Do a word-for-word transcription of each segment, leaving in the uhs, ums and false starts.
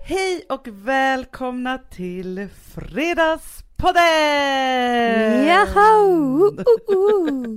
Hej och välkomna till Fredagspodden! Jaha! Uh, uh.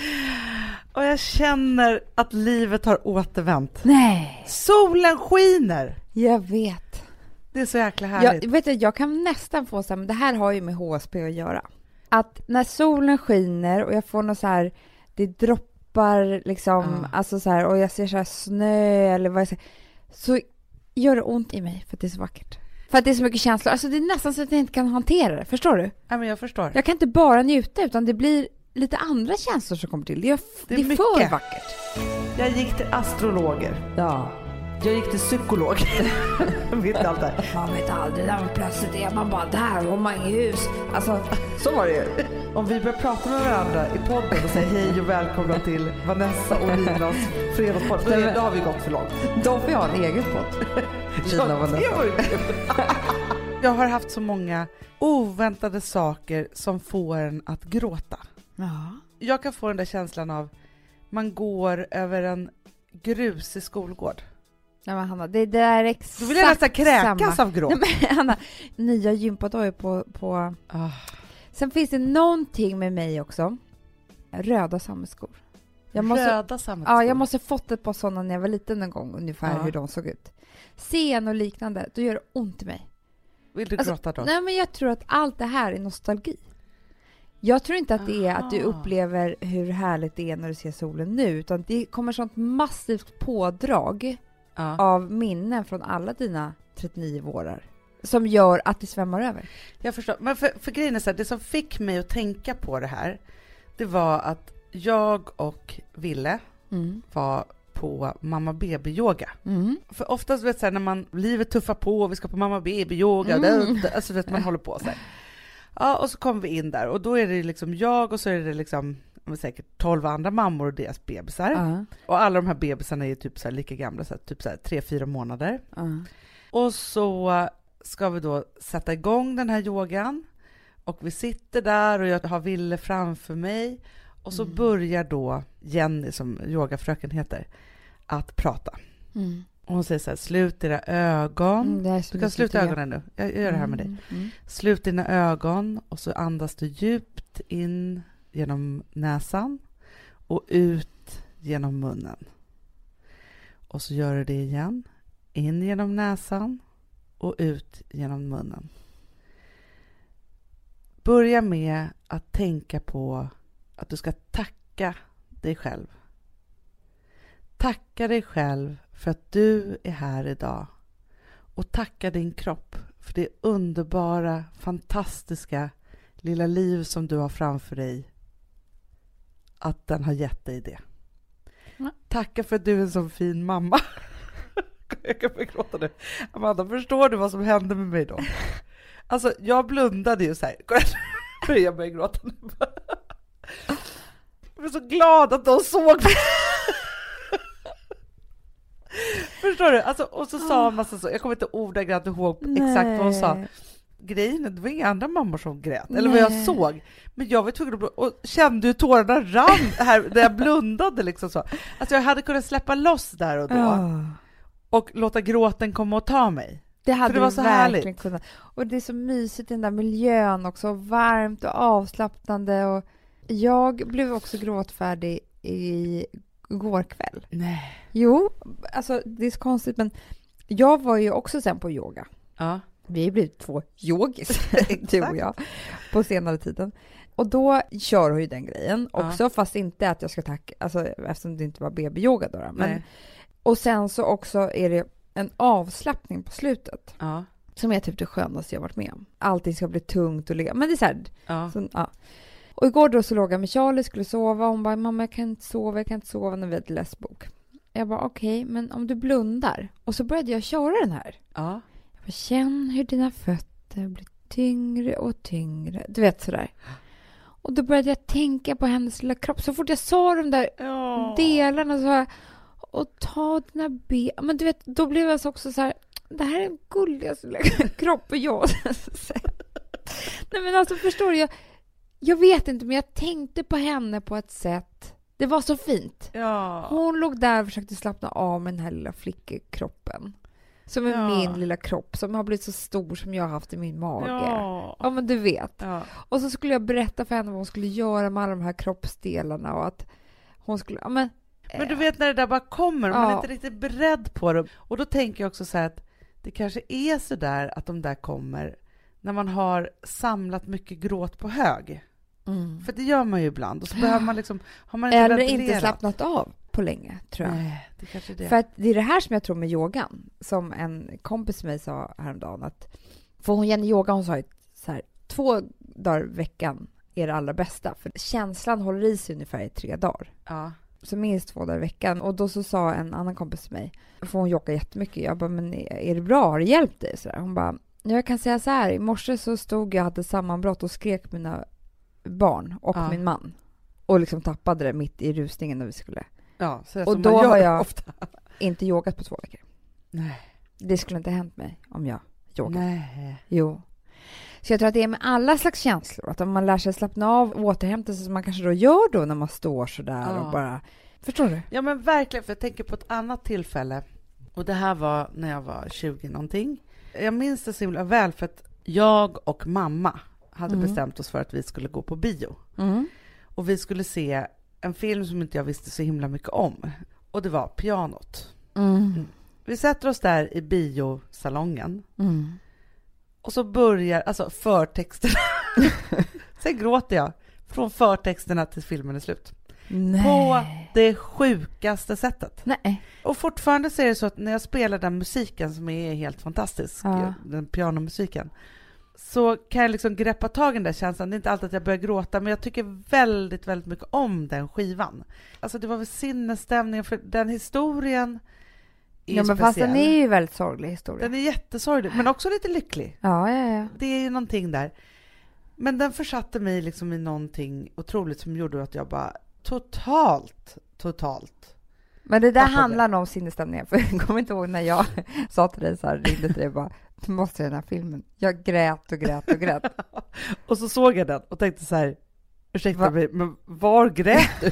Och jag känner att livet har återvänt. Nej. Solen skiner. Jag vet. Det är så jäkla härligt. Jag, vet du, jag kan nästan få så här, men det här har ju med H S P att göra. Att när solen skiner och jag får något så här, det droppar liksom, Mm. alltså så här, och jag ser så här snö eller vad jag säger, så gör det ont i mig för att det är så vackert. För att det är så mycket känslor. Alltså det är nästan så att jag inte kan hantera det. Förstår du? Ja, men jag förstår. Jag kan inte bara njuta utan det blir lite andra känslor som kommer till. Det är, Det är det är för mycket. vackert. Jag gick till astrologer. Ja. Jag gick till psykolog. Jag vet allt det här. Man vet aldrig när man plötsligt är man bara där och man är i hus. Alltså, så var det ju. Om vi börjar prata med varandra i podden och säger hej och välkomna till Vanessa och Linas fredagspodd, då, är- då har vi gått för långt. De får ha en egen podd. Lina och Vanessa. det var ju kul. Jag har haft så många oväntade saker som får en att gråta. Ja. Jag kan få den där känslan av man går över en grusig skolgård. Nej men Hanna, det, det är exakt Då vill jag nästan kräkas samma. av gråt. Nej, men Hanna, nya gympadojor på, på... Ah. Sen finns det någonting med mig också. Röda sammetskor. Jag måste, Röda sammetskor. ja, jag måste fått ett par sådana när jag var liten en gång, ungefär Ja. hur de såg ut. Scen och liknande, då gör det ont i mig. Vill du Alltså, gråta då? Nej, men jag tror att allt det här är nostalgi. Jag tror inte att det är att du Aha. upplever hur härligt det är när du ser solen nu, utan det kommer sånt massivt pådrag Ja. av minnen från alla dina trettionio vårar som gör att det svämmar över. Jag förstår. Men för, för grejen är så här, det som fick mig att tänka på det här, det var att jag och Ville Mm. var på mamma baby-yoga. Mm. För oftast vet så här, när man livet tuffar på och vi ska på mamma baby-yoga, Mm. det, alltså vet man håller på så här. Ja, och så kommer vi in där och då är det liksom jag och så är det liksom men säkert tolv andra mammor och deras bebisar. Ja. Och alla de här bebisarna är typ så här lika gamla, så här, typ så här tre fyra månader. Ja. Och så ska vi då sätta igång den här yogan. Och vi sitter där och jag har Ville framför mig. Och så Mm. börjar då Jenny, som yogafröken heter, att prata. Mm. Och hon säger så här, slut dina ögon. Mm, det är så Du kan mysigt, sluta tycker jag. ögonen nu. Jag gör det här med dig. Mm. Mm. Slut dina ögon och så andas du djupt in genom näsan och ut genom munnen. Och så gör du det igen. In genom näsan och ut genom munnen. Börja med att tänka på att du ska tacka dig själv. Tacka dig själv för att du är här idag. Och tacka din kropp för det underbara, fantastiska lilla liv som du har framför dig. Att den har gett dig det. Ja. Tacka för att du är en så fin mamma. Jag kan börja gråta nu. Amanda, förstår du vad som hände med mig då? Alltså, jag blundade ju så här. Jag börjar gråta nu. Jag är så glad att de såg mig. Förstår du? Alltså, och så sa hon massa så. Jag kommer inte ordagrant ihåg exakt vad hon sa. Grejen, det var inga andra mammor som grät. Eller vad jag Nej. såg. Men jag var tvungen att blunda. Och kände hur tårarna rann här när jag blundade. Liksom så. Alltså jag hade kunnat släppa loss där och då. Ja. Och låta gråten komma och ta mig. Det hade det var du så verkligen härligt. kunnat. Och det är så mysigt i den där miljön också. Varmt och avslappnande. Och jag blev också gråtfärdig i går kväll. Nej. Jo, alltså det är så konstigt, men jag var ju också sen på yoga. Ja. Vi har blivit två yogis, du och jag, på senare tiden. Och då kör hon ju den grejen också, Ja. fast inte att jag ska tacka, alltså eftersom det inte var baby-yoga då. då. Men, Nej. och sen så också är det en avslappning på slutet, Ja. som är typ det skönaste jag varit med om. Allting ska bli tungt och le. Men det är så här, Ja. så, ja. Och igår då så låg jag med Charlie, skulle sova. Hon bara, mamma jag kan inte sova, jag kan inte sova när vi hade läst bok. Jag bara, okej, okay, men om du blundar. Och så började jag köra den här. Ja. Jag bara, känn hur dina fötter blir tyngre och tyngre. Du vet sådär. Och då började jag tänka på hennes lilla kropp. Så fort jag sa de där Ja. delarna så här, och ta dina ben. Men du vet, då blev jag så också så här, det här är den gulligaste lilla kroppen jag har sett. Nej men alltså förstår du, jag, jag vet inte, men jag tänkte på henne på ett sätt. Det var så fint. Ja. Hon låg där och försökte slappna av med den här lilla flickekroppen. Som är Ja. min lilla kropp som har blivit så stor som jag har haft i min mage. Ja. Ja, men du vet. Ja. Och så skulle jag berätta för henne vad hon skulle göra med alla de här kroppsdelarna och att hon skulle... Ja, men, Men du vet när det där bara kommer, man Ja. är inte riktigt beredd på det. Och då tänker jag också så här att det kanske är så där att de där kommer när man har samlat mycket gråt på hög. mm. För det gör man ju ibland. Och så behöver man liksom, har man inte Eller ventilerat. inte slappnat av på länge, tror jag. Nej, det kanske är det. För att det är det här som jag tror med yogan. Som en kompis till mig sa häromdagen. Att, för hon Jenny yoga, hon sa ju så här, två dagar i veckan är det allra bästa. För känslan håller i sig ungefär i tre dagar. Ja. Så minst två dagar i veckan. Och då så sa en annan kompis till mig, för hon yogar jättemycket. Jag bara, men är det bra? Har det hjälpt dig? Så där. Hon bara, jag kan säga så här. I morse så stod jag, hade sammanbrott och skrek mina barn och Ja. min man. Och liksom tappade det mitt i rusningen när vi skulle. Ja, så det Och som då man gör har jag- ofta. Inte yogat på två veckor. Nej. Det skulle inte hänt mig om jag yogat. Nej. Jo. Så jag tror att det är med alla slags känslor. Att om man lär sig slappna av och återhämta sig som man kanske då gör då när man står så där Ja. och bara... Förstår du? Ja men verkligen, för jag tänker på ett annat tillfälle. Och det här var när jag var tjugo någonting. Jag minns det så himla väl för att jag och mamma hade Mm. bestämt oss för att vi skulle gå på bio. Mm. Och vi skulle se en film som inte jag visste så himla mycket om. Och det var Pianot. Mm. Vi sätter oss där i biosalongen. Mm. Och så börjar, alltså förtexterna. Sen gråter jag. Från förtexterna till filmen är slut. Nej. På det sjukaste sättet. Nej. Och fortfarande så är det så att när jag spelar den musiken som är helt fantastisk, Ja. den pianomusiken, så kan jag liksom greppa tag i den där känslan. Det är inte alltid att jag börjar gråta, men jag tycker väldigt, väldigt mycket om den skivan. Alltså det var väl sinnesstämningen, för den historien är Ja, men fast speciell. den är ju väldigt sorglig historia. Den är jättesorglig, men också lite lycklig. Ja, ja, ja. Det är ju någonting där. Men den försatte mig liksom i någonting otroligt som gjorde att jag bara totalt, totalt. Men det där Tappade. handlar nog om sinnesstämningen. För jag kommer inte ihåg när jag sa till dig så här, ringde till dig bara, du måste se den här filmen. Jag grät och grät och grät. Och så såg jag den och tänkte så här, ursäkta Va? mig, men var grät du?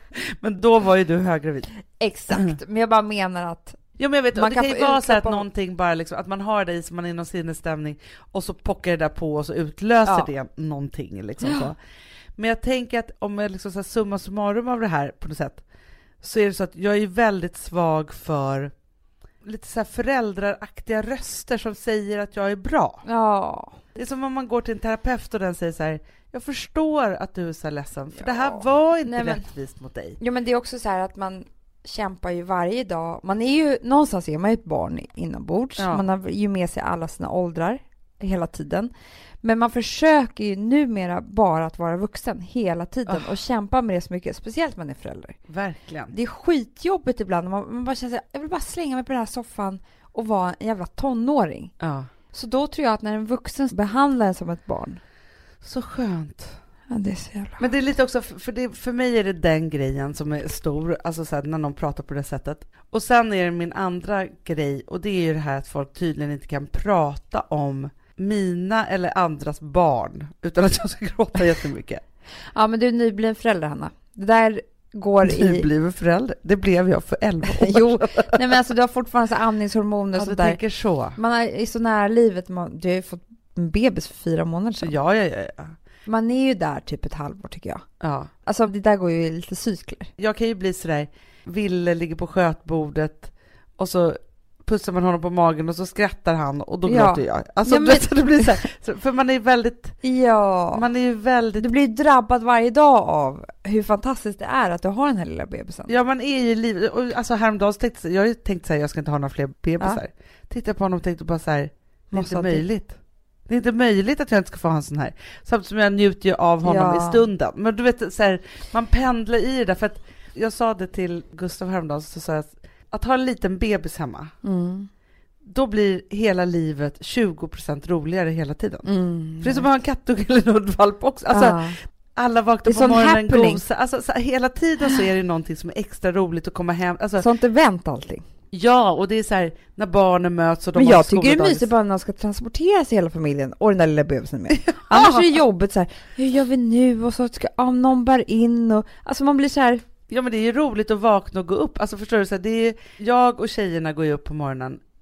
Men då var ju du höggravid. Exakt, men jag bara menar att Ja, men jag vet, Man och det kan kan ju få vara så här att utsläpp av- någonting bara liksom, att man har det i så man är i någon sinnesstämning och så pockar det där på och så utlöser Ja. det någonting liksom så. Men jag tänker att om jag liksom så här summa summarum av det här på något sätt, så är det så att jag är väldigt svag för lite så här föräldraraktiga röster som säger att jag är bra. ja, Det är som om man går till en terapeut och den säger så här, jag förstår att du är så ledsen, för Ja. det här var inte Nej, men- rättvist mot dig. Jo, men det är också så här att man kämpar ju varje dag. Man är ju, någonstans är man ju ett barn inombords. Ja. Man har ju med sig alla sina åldrar hela tiden. Men man försöker ju numera bara att vara vuxen hela tiden Oh. och kämpa med det så mycket, speciellt när man är förälder. Verkligen. Det är skitjobbigt ibland. Man, man bara känner så här, jag vill bara slänga mig på den här soffan och vara en jävla tonåring. Ja. Så då tror jag att när en vuxen behandlar en som ett barn, Så skönt. ja, det är så jävla... Men det är lite också, för, det, för mig är det den grejen som är stor, alltså så här, när någon pratar på det sättet. Och sen är det min andra grej, och det är ju det här att folk tydligen inte kan prata om mina eller andras barn utan att jag ska gråta jättemycket. Ja, men du är nybliven förälder, Hanna. Det där går Du i... blev förälder. Det blev jag för elva år. Jo, nej men alltså du har fortfarande så här andningshormoner och Ja, du sånt där. tänker så. Man är, är så nära livet. Man, du har ju fått en bebis för fyra månader sedan. Ja, ja, ja, ja. Man är ju där typ ett halvår, tycker jag. ja. Alltså det där går ju i lite cykler. Jag kan ju bli sådär, Ville ligger på skötbordet och så pussar man honom på magen och så skrattar han och då Ja. gråter jag. Alltså Ja, men- det, så det blir så här, så, för man är väldigt, Ja. man är ju väldigt, Du blir drabbad varje dag av hur fantastiskt det är att du har den här lilla bebisen. ja man är ju i livet, och alltså häromdagen så tänkte jag, jag har ju tänkt så här, jag ska inte ha några fler bebisar. Tittade på honom och tänkte bara så här, det är Måste inte ha till. möjligt. Det är inte möjligt att jag inte ska få ha en sån här. Samtidigt som jag njuter ju av honom Ja. i stunden. Men du vet, så här, man pendlar i det där. För att jag sa det till Gustav häromdagen, så sa jag att, att ha en liten bebis hemma, Mm. då blir hela livet tjugo procent roligare hela tiden. Mm. För det är som att ha en kattunge eller en hundvalp också. Alltså, Ja. alla vaknar Det är på sån morgonen, happening. gosa. Alltså, så här, hela tiden så är det någonting som är extra roligt att komma hem. Alltså, Sånt event allting. ja, och det är så här, när barnen möts och de Men har jag tycker det är skoldagis. mysigt bara när de ska transporteras hela familjen och den där lilla bebisen med. Annars är det jobbigt så här, hur gör vi nu? Och så ska om någon bär in och alltså man blir så här. Ja, men det är ju roligt att vakna och gå upp. Alltså förstår du, så här, det är, jag och tjejerna går ju upp på morgonen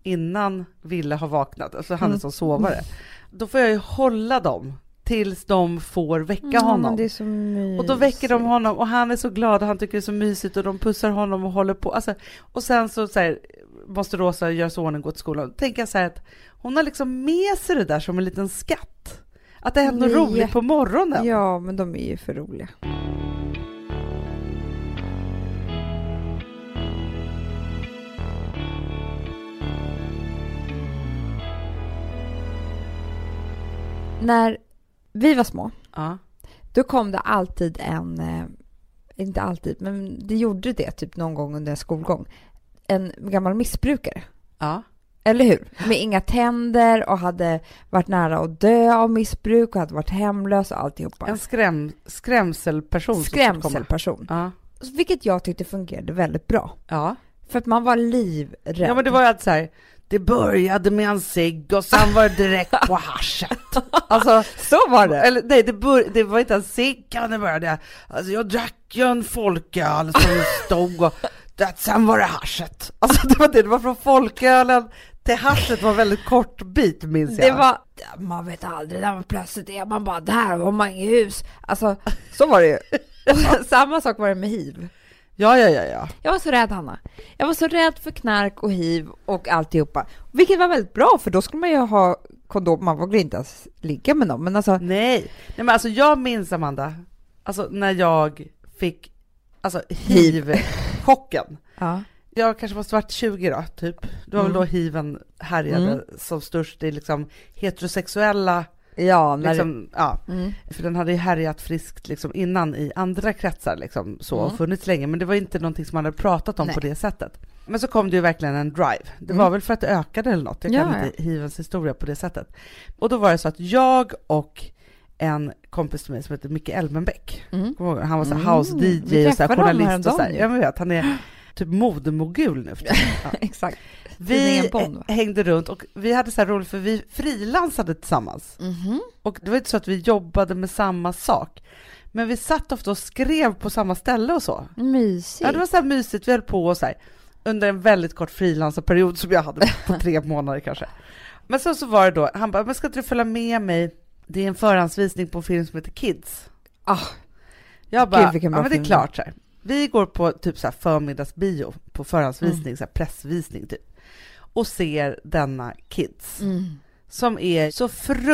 innan Ville har vaknat. Alltså han är Mm. som sovare. Då får jag ju hålla dem tills de får väcka Ja, honom. men det är så mysigt. Och då väcker de honom och han är så glad och han tycker det är så mysigt och de pussar honom och håller på. Alltså, och sen så, så här, måste Rosa göra så ordning, gå till skolan. Då tänker jag så här att hon har liksom med sig det där som en liten skatt. Att det händer något roligt på morgonen. Ja, men de är ju för roliga. När vi var små, Ja. då kom det alltid en, eh, inte alltid, men det gjorde det typ någon gång under en skolgång, en gammal missbrukare. Ja. Eller hur? Med inga tänder och hade varit nära att dö av missbruk och hade varit hemlös och alltihopa. En skräm, skrämselperson. Skrämselperson. Ja. Vilket jag tyckte fungerade väldigt bra. Ja. För att man var livrädd. Ja, men det var ju att så här, det började med en cigg och sen var det direkt på haschet. Alltså, så var det. Eller nej, det, bör, det var inte en cigg när det började. Alltså jag drack ju en folköl som stod och det, sen var det haschet. Alltså det var det, det var från folkölen till haschet var en väldigt kort bit, minns jag. Det var, man vet aldrig när man plötsligt är man bara där och man är i hus. Alltså, så var det ju. Samma sak var det med hiv. Ja, ja, ja, ja. Jag var så rädd, Hanna. Jag var så rädd för knark och hiv och alltihopa. Vilket var väldigt bra, för då skulle man ju ha kondom. Man vågade inte ens ligga med dem. Men alltså... Nej. Nej, men alltså jag minns, Amanda, alltså när jag fick alltså hiv-chocken. Ja. Jag kanske måste varit tjugo då, typ. Det var Mm. väl då hiven härjade Mm. som störst i liksom heterosexuella. Ja, när Liksom, ja, mm. för den hade ju härjat friskt liksom innan i andra kretsar liksom, så, Mm. och funnits länge, men det var inte någonting som man hade pratat om. Nej. På det sättet. Men så kom det ju verkligen en drive. Det Mm. var väl för att det ökade eller något. Jag kan Ja, inte hivens historia på det sättet. Och då var det så att jag och en kompis till mig som heter Micke Elmenbäck, Mm. han var så Mm. house D J Vi och så här, träffade honom journalist och så här. häromdagen, Jag vet, han är typ modemogul nu för tiden. Ja. Exakt. Vi Tidningen Bond, va? hängde runt och vi hade så här roligt för vi frilansade tillsammans. Mhm. Och det var inte så att vi jobbade med samma sak. Men vi satt ofta och skrev på samma ställe och så. Mysigt. Ja, det var så här mysigt. Vi höll på och så här, under en väldigt kort frilansperiod som jag hade på tre månader kanske. Men så, så var det då, han bara, men ska inte du följa med mig? Det är en förhandsvisning på en film som heter Kids. Ah, Jag bara, Gud, vilken bra ja men det är film. klart så här. Vi går på typ så här förmiddagsbio på förhandsvisning, Mm. så här pressvisning typ. Och ser denna Kids. mm. Som är så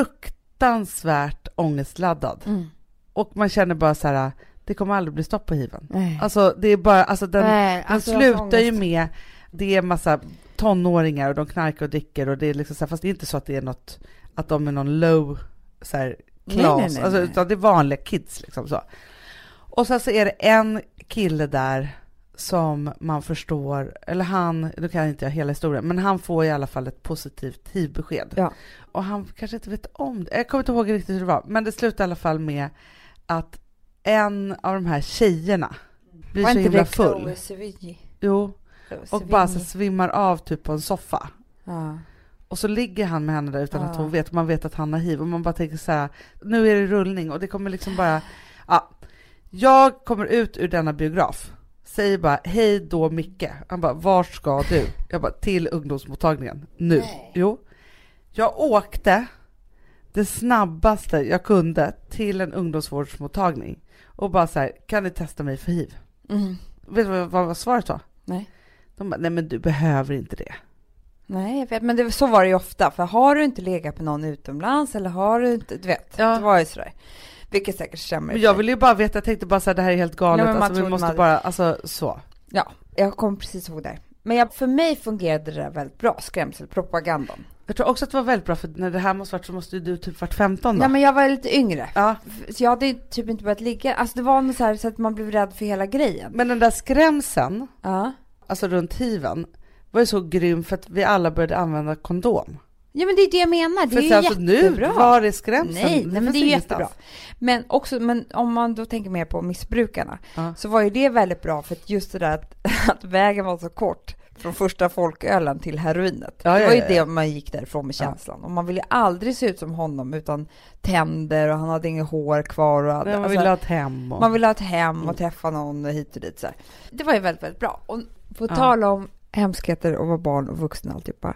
fruktansvärt ångestladdad. Mm. Och man känner bara så här, det kommer aldrig bli stopp på hiven. Nej. Alltså det är bara, alltså den, Nej, den alltså, jag har slutar ju ångest. med, det är massa tonåringar och de knarkar och dricker och det är liksom så här, fast det är inte så att det är något, att de är någon low så här Nej, class, nej, nej, alltså, nej. utan det är vanliga kids liksom så. Och sen så är det en kille där som man förstår, eller han, nu kan jag inte jag hela historien, men han får i alla fall ett positivt hivbesked. Ja. Och han kanske inte vet om det. Jag kommer inte ihåg riktigt hur det var, men det slutar i alla fall med att en av de här tjejerna blir Var så inte himla det full. Chloe Sevigny? Jo, Chloe och bara så Sevigny. svimmar av typ på en soffa. Ja. Och så ligger han med henne där utan Ja. att hon vet. Man vet att han har hiv. Och man bara tänker så här, nu är det rullning. Och det kommer liksom bara... Ja. Jag kommer ut ur denna biograf. Säger bara, hej då Micke. Han bara, var ska du? Jag bara, till ungdomsmottagningen. Nu. Nej. Jo. Jag åkte det snabbaste jag kunde till en ungdomsvårdsmottagning. Och bara så här, kan ni testa mig för hiv? Mm. Vet du vad, vad var svaret då? Nej. De bara, nej men du behöver inte det. Nej, jag vet, men det, så var det ju ofta. För har du inte legat med någon utomlands eller har du inte, du vet, Ja. det var ju sådär. Vilket säkert stämmer. Men jag vill ju bara veta, jag tänkte bara så här, det här är helt galet. Nej, men man alltså, vi trodde måste man- bara, alltså så. Ja, jag kom precis ihåg där. Men jag, för mig fungerade det där väldigt bra, skrämselpropagandan. Jag tror också att det var väldigt bra, för när det här måste varit så måste ju du typ varit femton då. Ja, men jag var lite yngre. Ja, Så jag hade typ inte börjat ligga. Alltså det var något så här så att man blev rädd för hela grejen. men den där skrämseln, Ja. alltså runt hiven, var ju så grym för att vi alla började använda kondom. Ja, men det är det jag menar. Det för är ju sen så nu, jättebra. var är skrämseln? Nej, nej men finns det är ingenstans. jättebra. Men också, men om man då tänker mer på missbrukarna, Ja. så var ju det väldigt bra för att just det där att, att vägen var så kort från första folkölen till heroinet. Ja, det ja, var ju ja, det ja. man gick därifrån med Ja. känslan. Och man ville aldrig se ut som honom utan tänder och han hade inget hår kvar. Och Nej, man alltså, ville ha ett hem. Och... man ville ha ett hem och Mm. träffa någon hit och dit. Så här. Det var ju väldigt, väldigt bra. Och på Ja. tal om hemskheter och vara barn och vuxen alltihopa,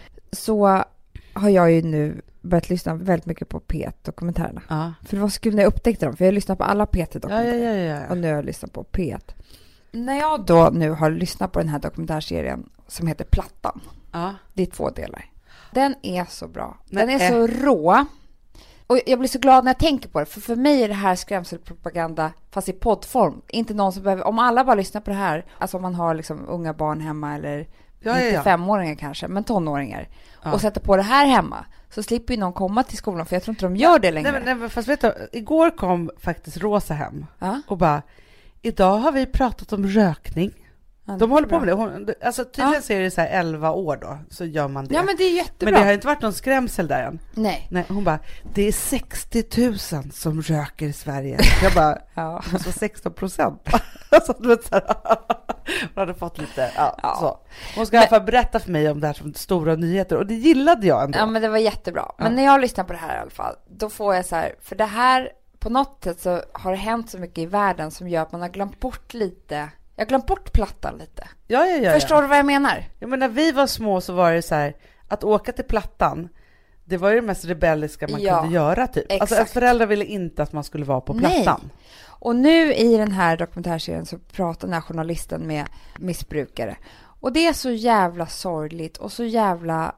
så har jag ju nu börjat lyssna väldigt mycket på P ett-dokumentärerna. Ja. För det var så kul när jag upptäckte dem, för jag lyssnade på alla P ett-dokumentärer. Ja, ja, ja, ja. Och nu har jag lyssnat på P ett. När jag då nu har lyssnat på den här dokumentärserien som heter Plattan. Ja. Det är två delar. Den är så bra. Den Men, är så rå. Och jag blir så glad när jag tänker på det. För för mig är det här skrämselpropaganda fast i poddform. Inte någon som behöver... Om alla bara lyssnar på det här. Alltså om man har liksom unga barn hemma eller Ja, ja, ja. nittiofemåringar kanske. Men tonåringar. Ja. Och sätter på det här hemma. Så slipper ju någon komma till skolan. För jag tror inte de gör det längre. Nej, men, nej, fast vet du, igår kom faktiskt Rosa hem. Ja. Och bara, idag har vi pratat om rökning. Ja, De håller på bra. med det. Hon, alltså tydligen Ja. så är det så här elva år då. Så gör man det. Ja, men det är jättebra. Men det har inte varit någon skrämsel där än. Nej. Nej, hon bara, det är sextio tusen som röker i Sverige. Jag bara, Ja. det måste vara sexton procent. Alltså, du vet, så här, hon hade fått lite, ja, Ja. så. Hon ska i alla fall berätta för mig om det här som stora nyheter. Och det gillade jag ändå. Ja, men det var jättebra. Men Ja. när jag lyssnar på det här i alla fall, då får jag så här, för det här, på något sätt så har det hänt så mycket i världen som gör att man har glömt bort lite, jag har glömt bort Plattan lite. Ja, ja, ja. Förstår ja. du vad jag menar? Ja, men när vi var små så var det så här, att åka till Plattan, det var ju det mest rebelliska man Ja, kunde göra typ. Alltså exakt. att föräldrar ville inte att man skulle vara på Nej. Plattan. Och nu i den här dokumentärserien så pratar den här journalisten med missbrukare. Och det är så jävla sorgligt och så jävla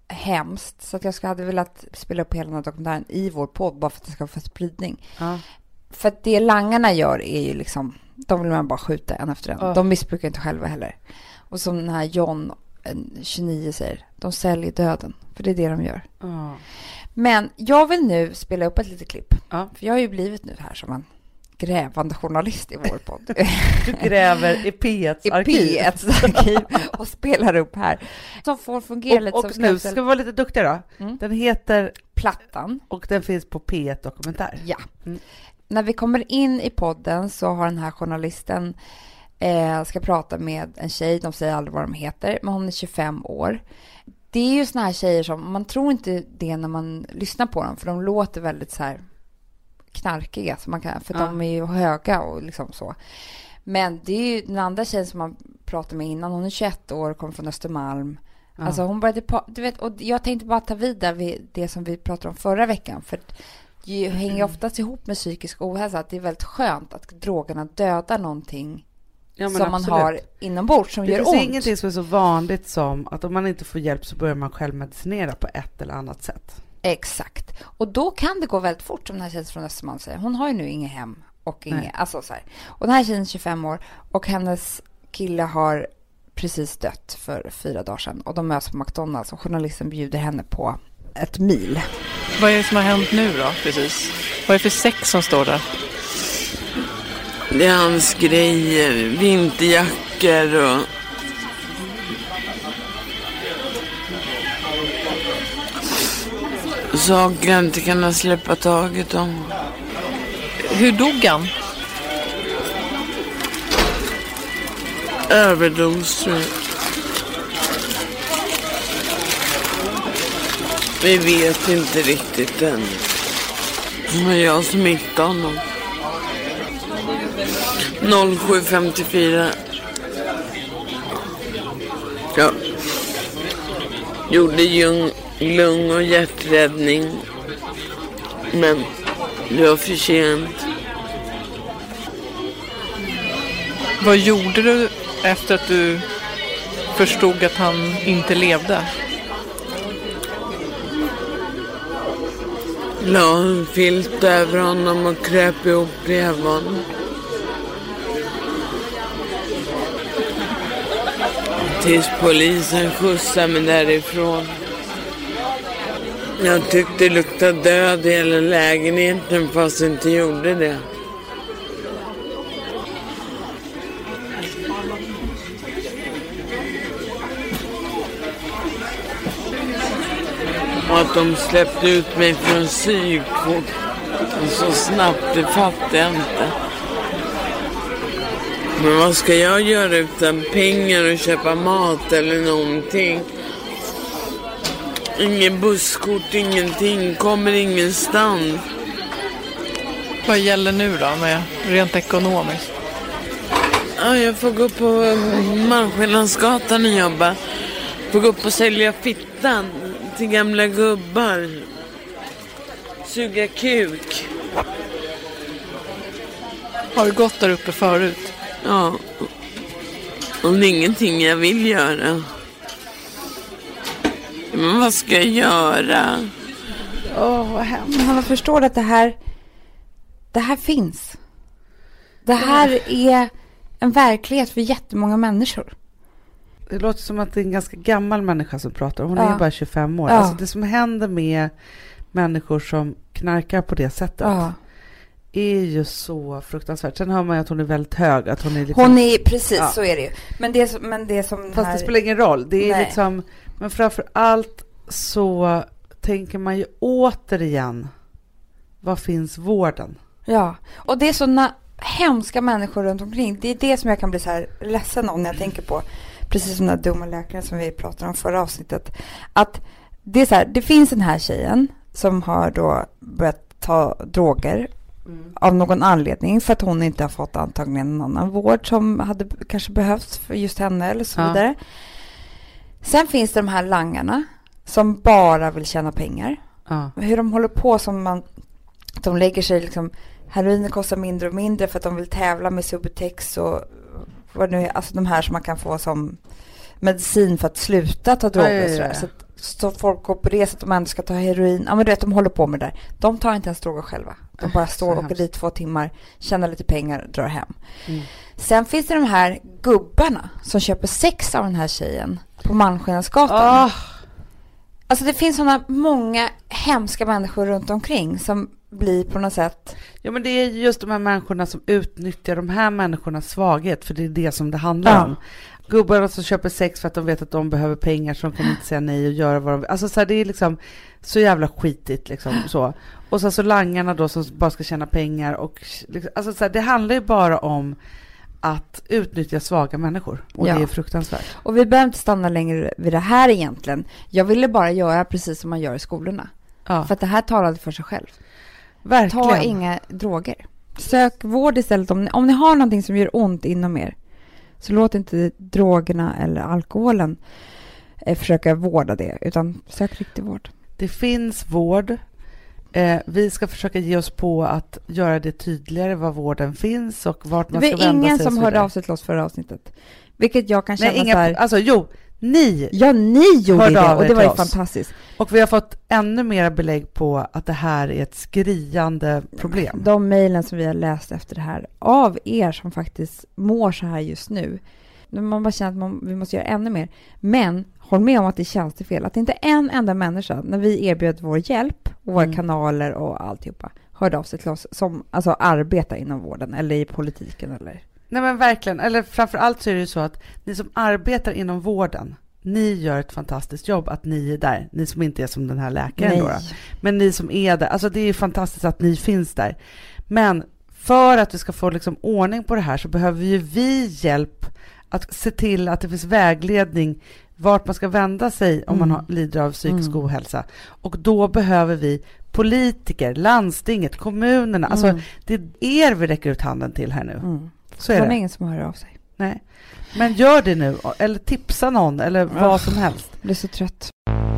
hemskt så att jag ska hade velat spela upp hela den här dokumentären i vår podd bara för att det ska få spridning. Ja. För att det langarna gör är ju liksom, de vill man bara skjuta en efter en. Ja. De missbrukar inte själva heller. Och som den här John, en tjugonio, säger, de säljer döden. För det är det de gör. Ja. Men jag vill nu spela upp ett litet klipp. Ja. För jag har ju blivit nu här som en grävande journalist i vår podd. Du gräver i P etts I arkiv. P etts arkiv och spelar upp här. Som får fungera lite Och, som och nu skrämsel. ska vi vara lite duktiga då. Mm. Den heter, Plattan. och den finns på P ett-dokumentär. Ja. Mm. När vi kommer in i podden så har den här journalisten eh, ska prata med en tjej. De säger aldrig vad de heter, men hon är tjugofem år. Det är ju såna här tjejer som, man tror inte det när man lyssnar på dem, för de låter väldigt så här knarkiga, så man kan, för Ja. de är ju höga och liksom så. Men det är ju den andra tjejen som man pratade med innan, hon är tjugoett år, kommer från Östermalm. Ja. Alltså hon började, pa- du vet, och jag tänkte bara ta vidare vid det som vi pratade om förra veckan, för det hänger oftast ihop med psykisk ohälsa, att det är väldigt skönt att drogerna dödar någonting Ja, men som man absolut. har inombords som Det gör finns ont. ingenting som är så vanligt som att om man inte får hjälp så börjar man själv medicinera på ett eller annat sätt. Exakt. Och då kan det gå väldigt fort, som den här tjejen från Östermalm säger. Hon har ju nu inget hem och inget, Nej. alltså så här. Och den här tjejen är tjugofem år och hennes kille har precis dött för fyra dagar sedan. Och de möts på McDonalds och journalisten bjuder henne på ett mil. Vad är det som har hänt nu då, precis? Vad är det för sex som står där? Det är hans grejer, vinterjackor och... saker jag inte kan släppa taget om. Hur dog han? Överdoser. Vi vet inte riktigt än. Men jag smittade honom. noll sju femtiofyra. Ja. Gjorde lung, lung- och hjärträddning. Men det var för sent. Vad gjorde du efter att du förstod att han inte levde? La en filt över honom och kröp ihop bredvid honom. Tills polisen skjutsade mig därifrån. Jag tyckte det luktade död i hela lägenheten fast jag inte gjorde det. Och att de släppte ut mig från psykvård så snabbt, det fattar jag inte. Men vad ska jag göra utan pengar och köpa mat eller någonting? Ingen busskort, ingenting, kommer ingenstans. Vad gäller nu då med rent ekonomiskt? Ja, jag får gå på Malmskillnadsgatan och jobba. Får gå upp och sälja fittan till gamla gubbar. Suga kuk. Har du gått där uppe förut? Ja. Och det är ingenting jag vill göra. Men vad ska jag göra? Åh, oh, vad hemskt. Man förstår att det här, det här finns. Det här är en verklighet för jättemånga människor. Det låter som att det är en ganska gammal människa som pratar. Hon ja. är bara tjugofem år. Ja. Alltså det som händer med människor som knarkar på det sättet ja. är ju så fruktansvärt. Sen hör man ju att hon är väldigt hög. Att hon är, liksom, hon är precis, ja. Så är det ju. Men det, är, men det är som Fast här... det spelar ingen roll. Det är Nej. liksom, men framför allt så tänker man ju återigen, vad finns vården? Ja, och det är såna hemska människor runt omkring. Det är det som jag kan bli så här ledsen om när jag tänker på, precis som den dumma läkaren som vi pratade om förra avsnittet, att det är så här, det finns den här tjejen som har då börjat ta droger mm. av någon anledning, för att hon inte har fått antagligen någon annan vård som hade kanske behövts för just henne eller så ja. vidare. Sen finns det de här langarna som bara vill tjäna pengar. Ja. Hur de håller på, som man, de lägger sig liksom, heroin kostar mindre och mindre för att de vill tävla med Subutex och vad nu är, alltså de här som man kan få som medicin för att sluta ta droger. Ja, ja, ja. Och så, så folk går på det så att de ändå ska ta heroin. Ja, men du vet, de håller på med det där. De tar inte ens droger själva. De bara står och åker dit två timmar, tjänar lite pengar, drar hem. Mm. Sen finns det de här gubbarna som köper sex av den här tjejen på Malmskillnadsgatan. Oh. Alltså det finns sådana många hemska människor runt omkring som blir på något sätt... Ja, men det är just de här människorna som utnyttjar de här människornas svaghet, för det är det som det handlar ja. om. Gubbarna som köper sex för att de vet att de behöver pengar, så de kommer inte säga nej och göra vad de vill. Alltså så här, det är liksom så jävla skitigt liksom så. Och så så langarna då som bara ska tjäna pengar och liksom, alltså så här, det handlar ju bara om att utnyttja svaga människor. Och ja. Det är fruktansvärt. Och vi behöver inte stanna längre vid det här egentligen. Jag ville bara göra precis som man gör i skolorna. Ja. För att det här talade för sig själv. Verkligen. Ta inga droger. Sök vård istället. Om ni, om ni har någonting som gör ont inom er, så låt inte drogerna eller alkoholen eh, försöka vårda det. Utan sök riktig vård. Det finns vård. Eh, vi ska försöka ge oss på att göra det tydligare var vården finns och vart man ska vända sig. Det var ingen som hörde av sig till oss förra avsnittet. Vilket jag kan känna. Nej, inga, så här... Alltså jo, ni Ja, ni gjorde det och det var ju fantastiskt. Och vi har fått ännu mer belägg på att det här är ett skriande problem. De mejlen som vi har läst efter det här av er som faktiskt mår så här just nu. Man bara känner att man, vi måste göra ännu mer. Men håll med om att det känns till fel. Att inte en enda människa, när vi erbjöd vår hjälp och våra mm. kanaler och alltihopa, hörde av sig till oss som alltså, arbetar inom vården eller i politiken. Eller... Nej men verkligen. Eller framförallt så är det ju så att ni som arbetar inom vården, ni gör ett fantastiskt jobb att ni är där. Ni som inte är som den här läkaren. Då, då. Men ni som är där. Alltså det är ju fantastiskt att ni finns där. Men för att vi ska få liksom ordning på det här så behöver ju vi hjälp att se till att det finns vägledning vart man ska vända sig om mm. man har, lider av psykisk mm. ohälsa. Och då behöver vi politiker, landstinget, kommunerna. Mm. Alltså det är er vi räcker ut handen till här nu. Mm. Så är det. Det är ingen som hör av sig. Nej. Men gör det nu. Eller tipsa någon. Eller oh, vad som helst. Jag blir så trött.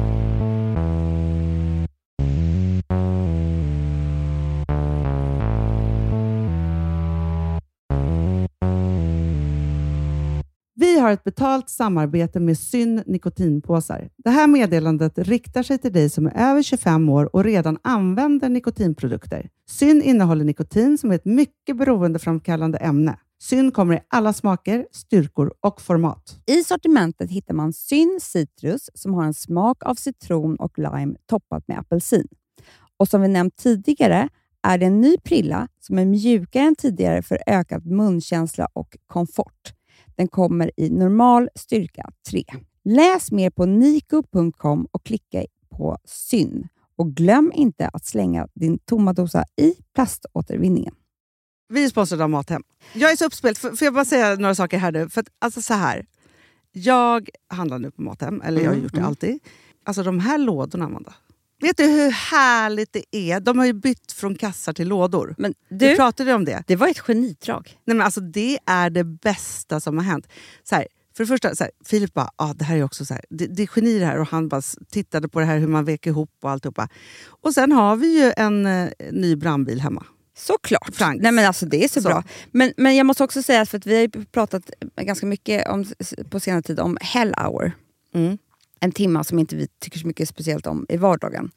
Vi har ett betalt samarbete med Syn nikotinpåsar. Det här meddelandet riktar sig till dig som är över tjugofem år och redan använder nikotinprodukter. Syn innehåller nikotin som är ett mycket beroendeframkallande ämne. Syn kommer i alla smaker, styrkor och format. I sortimentet hittar man Syn Citrus som har en smak av citron och lime toppat med apelsin. Och som vi nämnt tidigare är det en ny prilla som är mjukare än tidigare för ökad munkänsla och komfort. Den kommer i normal styrka tre. Läs mer på niko punkt com och klicka på Syn. Och glöm inte att slänga din tomma dosa i plaståtervinningen. Vi är sponsrade av Mathem. Jag är så uppspelt. Får jag bara säga några saker här nu? För att, alltså så här. Jag handlar nu på Mathem. Eller jag har gjort det alltid. Alltså de här lådorna, Amanda. Vet du hur härligt det är? De har ju bytt från kassar till lådor. Men Du du, pratade om det. det var ett genidrag. Nej, men alltså, det är det bästa som har hänt. Så här, för det första, så här, Filip bara, ah, det här är också så här, det, det är geni det här. Och han bara s- tittade på det här, hur man vek ihop och alltihopa. Och sen har vi ju en eh, ny brandbil hemma. Såklart. Franks. Nej, men alltså, det är så, Så. bra. Men, men jag måste också säga, för att vi har ju pratat ganska mycket om, på senare tid om Hell Hour. Mm. En timme som inte vi tycker så mycket speciellt om i vardagen.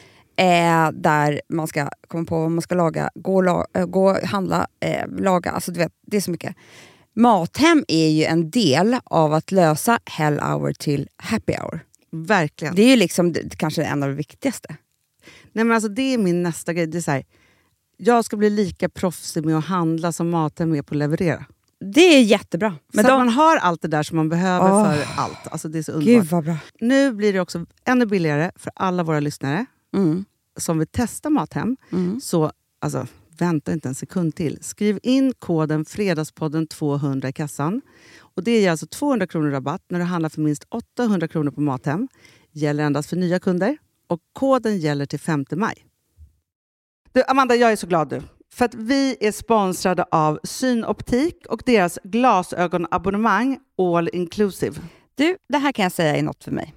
Eh, där man ska komma på vad man ska laga, gå och, la, äh, gå och handla, eh, laga. Alltså du vet, det är så mycket. Mathem är ju en del av att lösa Hell Hour till Happy Hour. Verkligen. Det är ju liksom det, kanske en av de viktigaste. Nej, men alltså, det är min nästa grej. Det är så här, jag ska bli lika proffsig med att handla som Mathem är på att leverera. Det är jättebra. Men Men så de, att man har allt det där som man behöver Åh. för allt. Alltså, det är så underbart. Gud vad bra. Nu blir det också ännu billigare för alla våra lyssnare Mm. som vill testa Mathem. Mm. Så alltså, vänta inte en sekund till. Skriv in koden Fredagspodden tvåhundra i kassan. Och det ger alltså tvåhundra kronor rabatt när du handlar för minst åttahundra kronor på Mathem. Gäller endast för nya kunder. Och koden gäller till femte maj. Du, Amanda, jag är så glad du. För att vi är sponsrade av Synoptik och deras glasögonabonnemang All Inclusive. Du, det här kan jag säga är något för mig.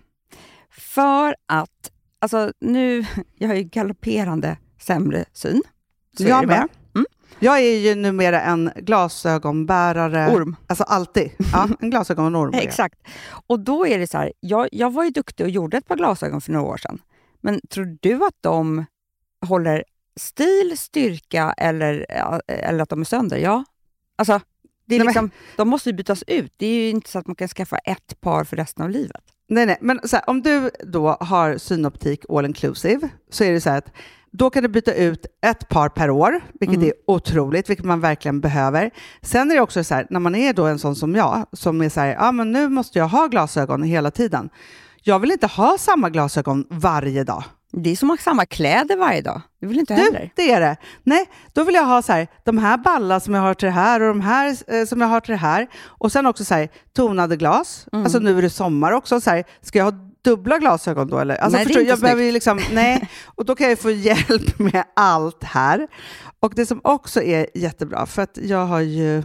För att, alltså nu, jag har ju galopperande sämre syn. Så är Jag det bara. med. Mm. Jag är ju numera en glasögonbärare. Orm. Alltså alltid. Ja, en glasögonorm. är jag. Exakt. Och då är det så här, jag, jag var ju duktig och gjorde ett par glasögon för några år sedan. Men tror du att de håller stil, styrka eller, eller att de är sönder? Ja. Alltså, det är Nej, liksom, de måste ju bytas ut. Det är ju inte så att man kan skaffa ett par för resten av livet. Nej, nej. Men så här, om du då har Synoptik All Inclusive så är det så här att då kan du byta ut ett par per år, vilket Mm. är otroligt, vilket man verkligen behöver. Sen är det också så här, när man är då en sån som jag, som är så här, ja men nu måste jag ha glasögon hela tiden. Jag vill inte ha samma glasögon varje dag. Det är som att ha samma kläder varje dag. Det vill inte Du, heller. det är det. Nej, då vill jag ha så här, de här ballar som jag har till det här och de här eh, som jag har till det här. Och sen också så här, tonade glas. Mm. Alltså nu är det sommar också. Så här, ska jag ha dubbla glasögon då? Eller? Alltså, Nej, det är förstår, inte jag behöver ju snyggt. liksom, nej. Och då kan jag få hjälp med allt här. Och det som också är jättebra, för att jag har ju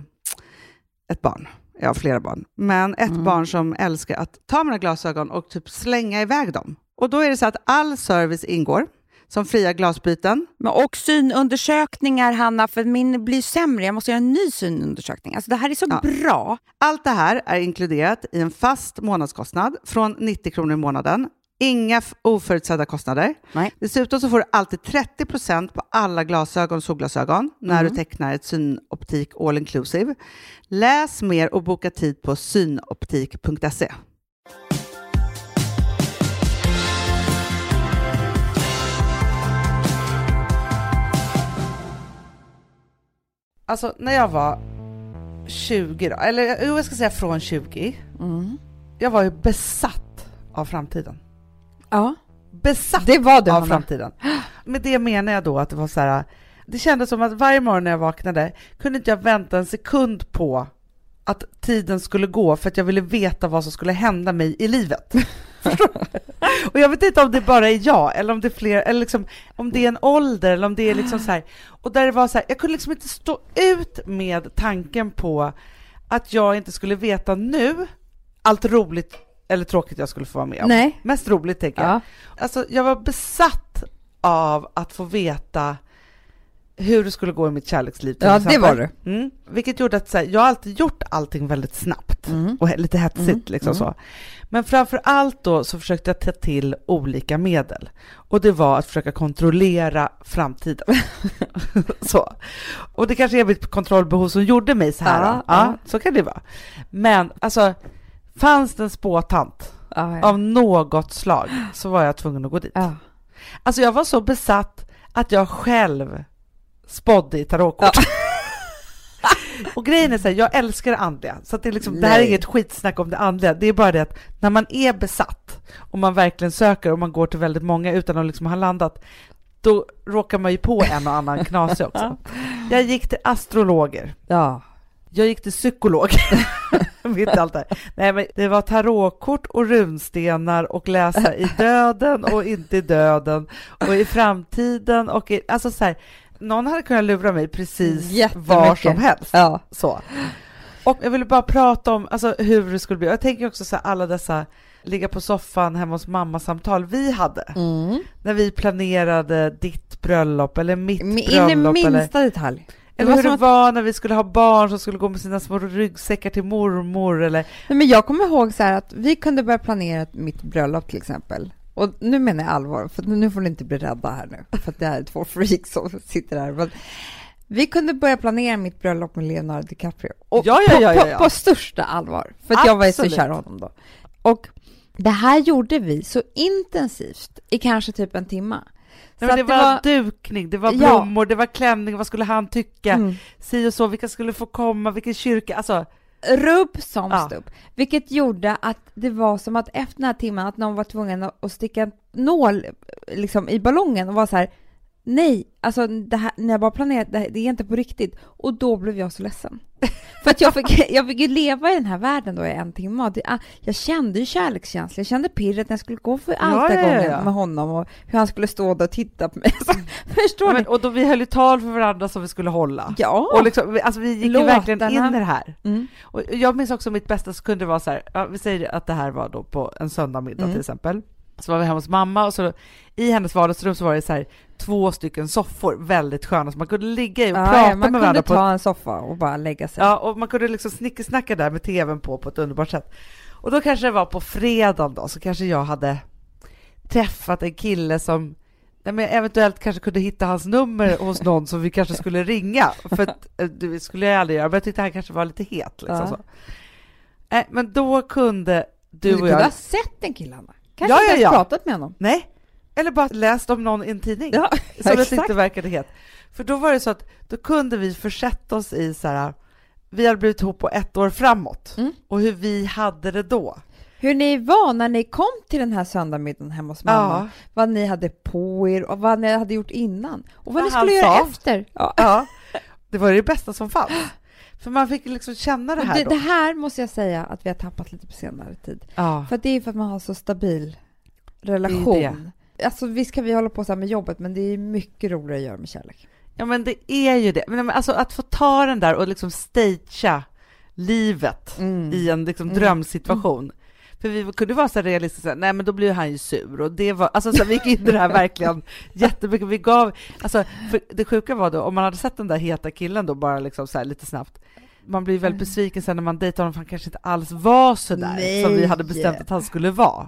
ett barn. Jag har flera barn. Men ett Mm. barn som älskar att ta mina glasögon och typ slänga iväg dem. Och då är det så att all service ingår. Som fria glasbyten. Men och synundersökningar, Hanna, för min blir sämre. Jag måste göra en ny synundersökning. Alltså det här är så Ja. bra. Allt det här är inkluderat i en fast månadskostnad från nittio kronor i månaden. Inga f- oförutsedda kostnader. Nej. Dessutom så får du alltid trettio procent på alla glasögon och solglasögon när Mm. du tecknar ett Synoptik All Inclusive. Läs mer och boka tid på synoptik punkt se. Alltså när jag var tjugo då, eller jo, jag ska säga från tjugo. Mm. Jag var ju besatt av framtiden. Ja, Besatt det var det, av Hanna. framtiden. Med det menar jag då att det var så här, det kändes som att varje morgon när jag vaknade kunde inte jag vänta en sekund på att tiden skulle gå för att jag ville veta vad som skulle hända mig i livet. Och jag vet inte om det bara är jag eller om det är fler, eller liksom, om det är en ålder eller om det är liksom så här. Och där det var så här, jag kunde liksom inte stå ut med tanken på att jag inte skulle veta nu allt roligt eller tråkigt jag skulle få vara med om. Nej. Mest roligt tänker jag. Ja. Alltså jag var besatt av att få veta hur det skulle gå i mitt kärleksliv. till Ja, det exempel. var du. Mm. Vilket gjorde att så här, jag har alltid gjort allting väldigt snabbt Mm. och he- lite hetsigt. Mm. Liksom Mm. så. Men framför allt då så försökte jag ta till olika medel. Och det var att försöka kontrollera framtiden. Så. Och det kanske är mitt kontrollbehov som gjorde mig så här. Ja, Ja, ja. så kan det vara. Men alltså, fanns det en spåtant Ja, ja. av något slag så var jag tvungen att gå dit. Ja. Alltså jag var så besatt att jag själv spådde i tarotkort. Ja. Och grejen är så här, jag älskar det andliga. Så att det, är liksom, det här är Nej. inget skitsnack om det andliga. Det är bara det att när man är besatt och man verkligen söker och man går till väldigt många utan att liksom ha landat, då råkar man ju på en och annan knasig också. Jag gick till astrologer. Ja. Jag gick till psykolog. Mitt allt där. Nej, men det var tarotkort och runstenar och läsa i döden och inte i döden och i framtiden och i, alltså så här, någon hade kunnat lura mig precis var som helst. Ja. Så. Och jag ville bara prata om alltså, hur det skulle bli. Jag tänker också så här, alla dessa ligga på soffan hemma hos mamma samtal vi hade. Mm. När vi planerade ditt bröllop eller mitt In bröllop. i minsta eller, detalj. eller det hur det att... var när vi skulle ha barn som skulle gå med sina små ryggsäckar till mormor. Eller... Nej, men jag kommer ihåg så här att vi kunde börja planera mitt bröllop till exempel. Och nu menar jag allvar, för nu får ni inte bli rädda här nu. För att det här är två freaks som sitter här. Men vi kunde börja planera mitt bröllop med Leonardo DiCaprio. Och ja, ja, ja, ja, ja. På, på, på största allvar. För att jag var ju så kär honom då. Och det här gjorde vi så intensivt i kanske typ en timme. Nej, men det, det var, var dukning, det var blommor, ja. Det var klänning, vad skulle han tycka? Mm. Si och så, vilka skulle få komma, vilken kyrka, alltså... Rubb som ja. stubb. Vilket gjorde att det var som att efter den här timmen att någon var tvungen att sticka en nål liksom, i ballongen och var så här, nej, alltså det här, när jag bara planerat, det, det är inte på riktigt. Och då blev jag så ledsen. För att jag fick, jag fick ju leva i den här världen då i en timme. Och det, jag kände ju kärlekskänsla. Jag kände pirret när jag skulle gå för allt ja, ja, gången ja. med honom. Och hur han skulle stå där och titta på mig. Så, förstår ja, ni? Men, och då vi höll ju tal för varandra som vi skulle hålla. Ja. Och liksom, alltså vi gick ju verkligen in i det här. Mm. Och jag minns också mitt bästa så kunde det vara så här. Ja, vi säger att det här var då på en söndag middag mm. till exempel. Så var vi hemma hos mamma och så i hennes vardagsrum så var det så här två stycken soffor, väldigt sköna, så man kunde ligga i och ja, prata ja, med varandra. Man kunde på ta en soffa och bara lägga sig. Ja, och man kunde liksom snickesnacka där med tvn på på ett underbart sätt. Och då kanske det var på fredagen då, så kanske jag hade träffat en kille som nej, men eventuellt kanske kunde hitta hans nummer hos någon som vi kanske skulle ringa. För att, det skulle jag aldrig göra, men jag tyckte han kanske var lite het. Liksom, ja. så. Nej, men då kunde du, du och kunde jag... ha sett en kille, Anna. Kanske ja, inte ja, ens ja. pratat med honom. Nej, eller bara läst om någon i en tidning. Ja, som det inte verkade het. För då var det så att då kunde vi försätta oss i så här, vi hade blivit ihop på ett år framåt. Mm. Och hur vi hade det då. Hur ni var när ni kom till den här söndagmiddagen hemma hos mamma. Ja. Vad ni hade på er och vad ni hade gjort innan. Och vad, vad ni skulle göra sa. efter. Ja. ja, det var det bästa som fanns. För man fick liksom känna det här det, då. Det här måste jag säga att vi har tappat lite på senare tid. Ja. För det är för att man har så stabil relation. Det det. Alltså visst kan vi hålla på så här med jobbet, men det är mycket roligare att göra med kärlek. Ja, men det är ju det. Men alltså att få ta den där och liksom stagea livet mm. i en liksom mm. drömsituation. Mm. För vi kunde vara så realistiska, nej men då blir han ju sur. Och det var, alltså så vi gick in i det här verkligen jättemycket. Vi gav, alltså för det sjuka var då, om man hade sett den där heta killen då bara liksom så här lite snabbt. Man blir väldigt besviken sen när man dejtar honom, för han kanske inte alls var så där nej. som vi hade bestämt att han skulle vara.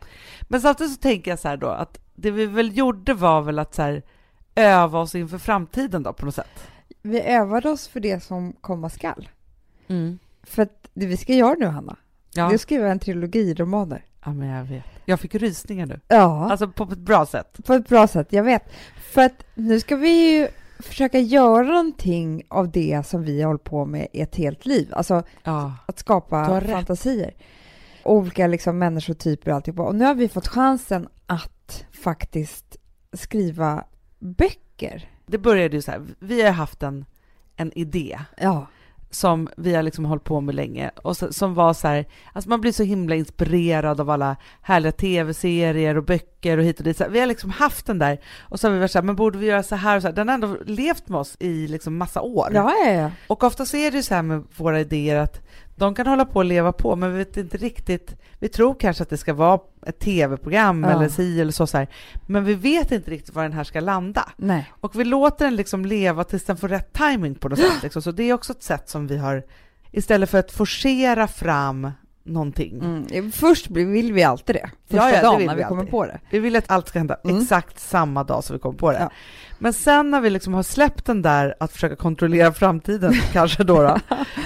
Men samtidigt så tänker jag så här då, att det vi väl gjorde var väl att så här öva oss inför framtiden då på något sätt. Vi övade oss för det som komma skall. Mm. För att det vi ska göra nu, Hanna, ja. det är att skriva en trilogi romaner. Ja, men jag vet. Jag fick rysningar nu. Ja. Alltså på ett bra sätt. På ett bra sätt, jag vet. För att nu ska vi ju försöka göra någonting av det som vi har hållit på med i ett helt liv. Alltså ja. att skapa fantasier. Olika liksom människotyper och allting. Och nu har vi fått chansen att faktiskt skriva böcker. Det började ju så här. Vi har haft en, en idé. Ja. Som vi har liksom hållit på med länge. Och så, som var så här, alltså man blir så himla inspirerad av alla härliga tv-serier och böcker och hit och dit. Så här, vi har liksom haft den där. Och så har vi varit så här, men borde vi göra så här och så här. Den har ändå levt med oss i liksom massa år. Ja, ja, ja. Och ofta så är det ju så här med våra idéer att de kan hålla på och leva på, men vi vet inte riktigt, vi tror kanske att det ska vara ett tv-program ja. eller si eller så, så här, men vi vet inte riktigt var den här ska landa. Nej. Och vi låter den liksom leva tills den får rätt timing på något sätt. Liksom. Så det är också ett sätt som vi har, istället för att forcera fram någonting. Mm. Först vill vi alltid det. Första ja, ja, dagen det när vi, vi kommer alltid. på det. Vi vill att allt ska hända mm. exakt samma dag som vi kommer på det. Ja. Men sen när vi liksom har släppt den där att försöka kontrollera framtiden kanske då, då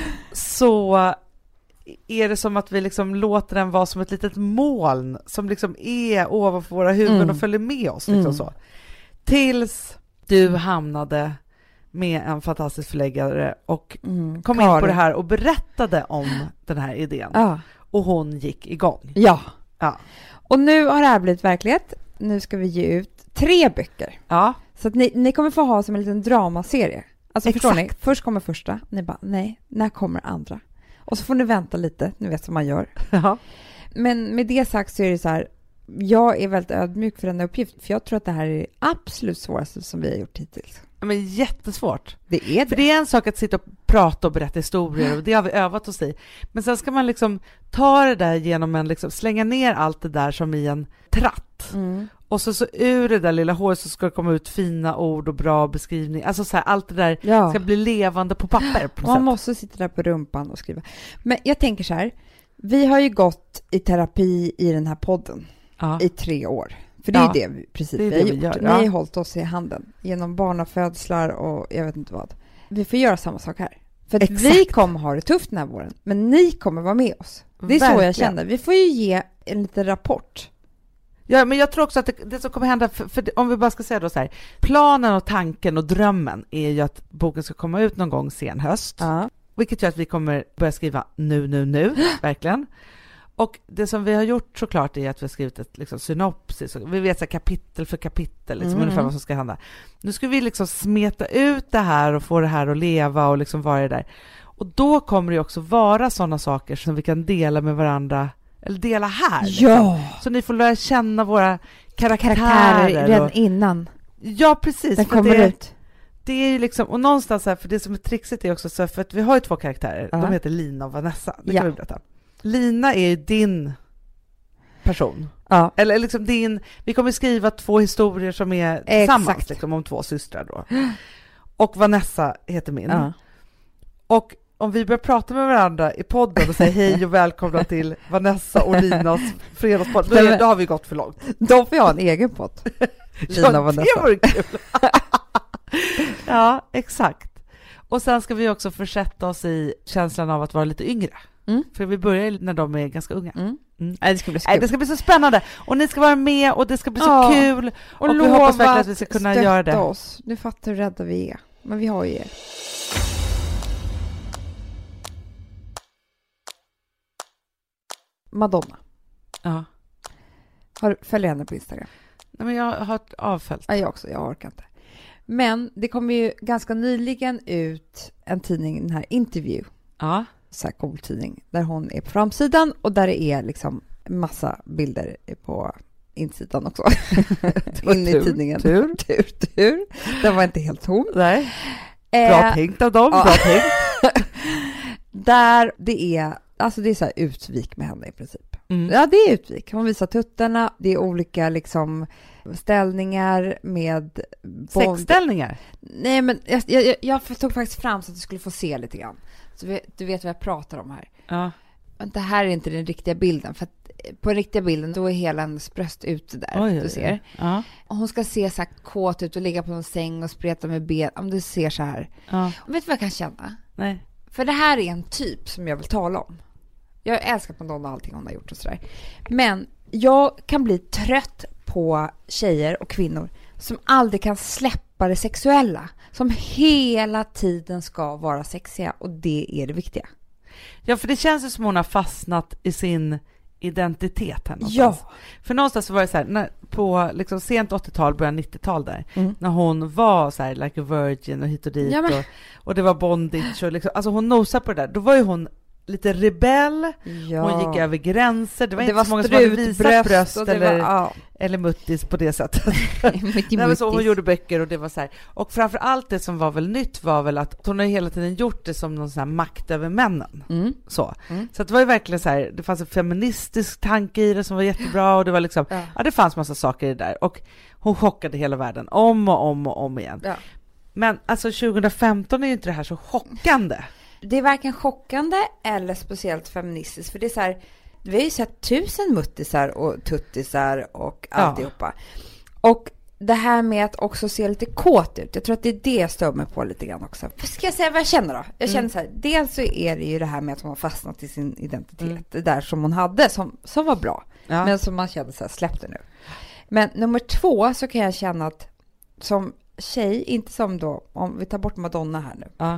så är det som att vi liksom låter den vara som ett litet moln som liksom är ovanför våra huvuden mm. och följer med oss. Liksom mm. så. Tills du hamnade med en fantastisk förläggare och mm. kom Karin. in på det här och berättade om den här idén. Ja. Och hon gick igång. Ja. ja. Och nu har det här blivit verklighet. Nu ska vi ge ut tre böcker. Ja. Så att ni, ni kommer få ha som en liten dramaserie. Alltså Exakt. förstår ni? Först kommer första. Ni bara, nej, när kommer andra? Och så får ni vänta lite, ni vet vad man gör. Ja. Men med det sagt så är det så här, jag är väldigt ödmjuk för den här uppgiften, för jag tror att det här är det absolut svåraste som vi har gjort hittills. Men jättesvårt. Det är det. För det är en sak att sitta och prata och berätta historier, och det har vi övat oss i. Men sen ska man liksom ta det där genom en, liksom, slänga ner allt det där som i en tratt. Mm. Och så, så ur det där lilla håret så ska det komma ut fina ord och bra beskrivning. Alltså så här, allt det där Ja. ska bli levande på papper. På Man sätt. måste sitta där på rumpan och skriva. Men jag tänker så här, vi har ju gått i terapi i den här podden Ja. i tre år. För det är Ja, ju det vi, precis det är vi har det vi gjort. gör, Ni ja. har ju hållit oss i handen genom barnafödslar och jag vet inte vad. Vi får göra samma sak här. För att Exakt. vi kommer ha det tufft den här våren, men ni kommer vara med oss. Det är så Verkligen. jag känner. Vi får ju ge en liten rapport. Ja, men jag tror också att det, det som kommer hända, för, för det, om vi bara ska säga då så här, planen och tanken och drömmen är ju att boken ska komma ut någon gång sen höst. Ja. Vilket gör att vi kommer börja skriva nu, nu, nu, verkligen. Och det som vi har gjort såklart är att vi har skrivit ett liksom, synopsis. Vi vet så här, kapitel för kapitel, liksom, Mm. ungefär vad som ska hända. Nu ska vi liksom smeta ut det här och få det här att leva och liksom vara det där. Och då kommer det också vara sådana saker som vi kan dela med varandra, eller dela här. Liksom. Ja. Så ni får lära känna våra karaktärer. Karaktärer redan och, innan ja, precis. den för kommer det, ut. det är ju liksom, och någonstans här, för det som är trixigt är också så, för att vi har ju två karaktärer. Ja. De heter Lina och Vanessa. Det Ja. kan vi berätta. Lina är ju din person. Ja. Eller liksom din, vi kommer skriva två historier som är tillsammans liksom, om två systrar då. Och Vanessa heter min. Ja. Och om vi börjar prata med varandra i podden och säger hej och välkomna till Vanessa och Linas fredagspodd, då, är- då har vi gått för långt. De får ha en egen podd. Lina och Ja, Vanessa. det vore kul. Ja, exakt. Och sen ska vi också försätta oss i känslan av att vara lite yngre. Mm. För vi börjar ju när de är ganska unga. Mm. Mm. Nej, det ska bli så Nej, kul. det ska bli så spännande. Och ni ska vara med och det ska bli så Ja. kul. Och, Och vi lova hoppas verkligen att vi ska kunna stötta göra det. oss. Nu fattar hur rädda vi är. Men vi har ju er. Madonna. Ja. Har, följer henne på Instagram. Nej, men jag har avföljt. Ja, jag också. Jag orkar inte. Men det kommer ju ganska nyligen ut en tidning, den här Interview. Ja. Så här cool tidning. Där hon är på framsidan och där det är liksom massa bilder på insidan också. In i tur, tidningen. tur. tur, tur. Den var inte helt tom. Nej. Bra Eh, tänkt av dem. ja. Bra tänkt. Där det är, alltså det är så här utvik med henne i princip. Mm. Ja, det är utvik. Hon visar tuttarna. Det är olika liksom ställningar med boll. Sexställningar. Nej, men jag, jag, jag tog faktiskt fram så att du skulle få se lite grann. Så vi, du vet vad jag pratar om här. Ja. Men det här är inte den riktiga bilden. För att på den riktiga bilden då är hela hennes bröst ute där. Oj, oj, du oj. ser. Ja. Och hon ska se så här kåt ut och ligga på en säng och spreta med ben. Om du ser så här. Ja. Och vet du vad jag kan känna? Nej. För det här är en typ som jag vill tala om. Jag älskar Madonna och allting hon har gjort och sådär. Men jag kan bli trött på tjejer och kvinnor som aldrig kan släppa det sexuella. Som hela tiden ska vara sexiga och det är det viktiga. Ja, för det känns ju som hon har fastnat i sin identitet här någonstans. Ja. För någonstans så var det så här, när, på liksom sent åttiotal, början nittiotal där, Mm. när hon var så här like a virgin och hit och dit Ja, men- och, och det var bondage och liksom, alltså hon nosade på det där. Då var ju hon lite rebell, Ja. hon gick över gränser, det var det inte var så många som hade visat strutbröst bröst och det eller, var, ja. eller muttis på det sättet. Mycket Nej, men så hon muttis. gjorde böcker och det var så här. Och framför allt det som var väl nytt var väl att hon har hela tiden gjort det som någon sån här makt över männen. Mm. Så. Mm. Så att det var ju verkligen så här, det fanns en feministisk tanke i det som var jättebra och det var liksom, Ja. ja, det fanns massa saker i det där och hon chockade hela världen om och om och om igen. Ja. Men alltså tjugo femton är ju inte det här så chockande. Det är varken chockande eller speciellt feministiskt. För det är så här, vi har ju sett tusen muttisar och tuttisar och Ja. alltihopa. Och det här med att också se lite kåt ut. Jag tror att det är det jag stör mig på lite grann också. Ska jag säga vad jag känner då? Jag känner Mm. så här, dels så är det ju det här med att hon har fastnat i sin identitet. Mm. Det där som hon hade, som, som var bra. Ja. Men som man kände så här, släpp det nu. Men nummer två så kan jag känna att som tjej, inte som då, om vi tar bort Madonna här nu. Ja.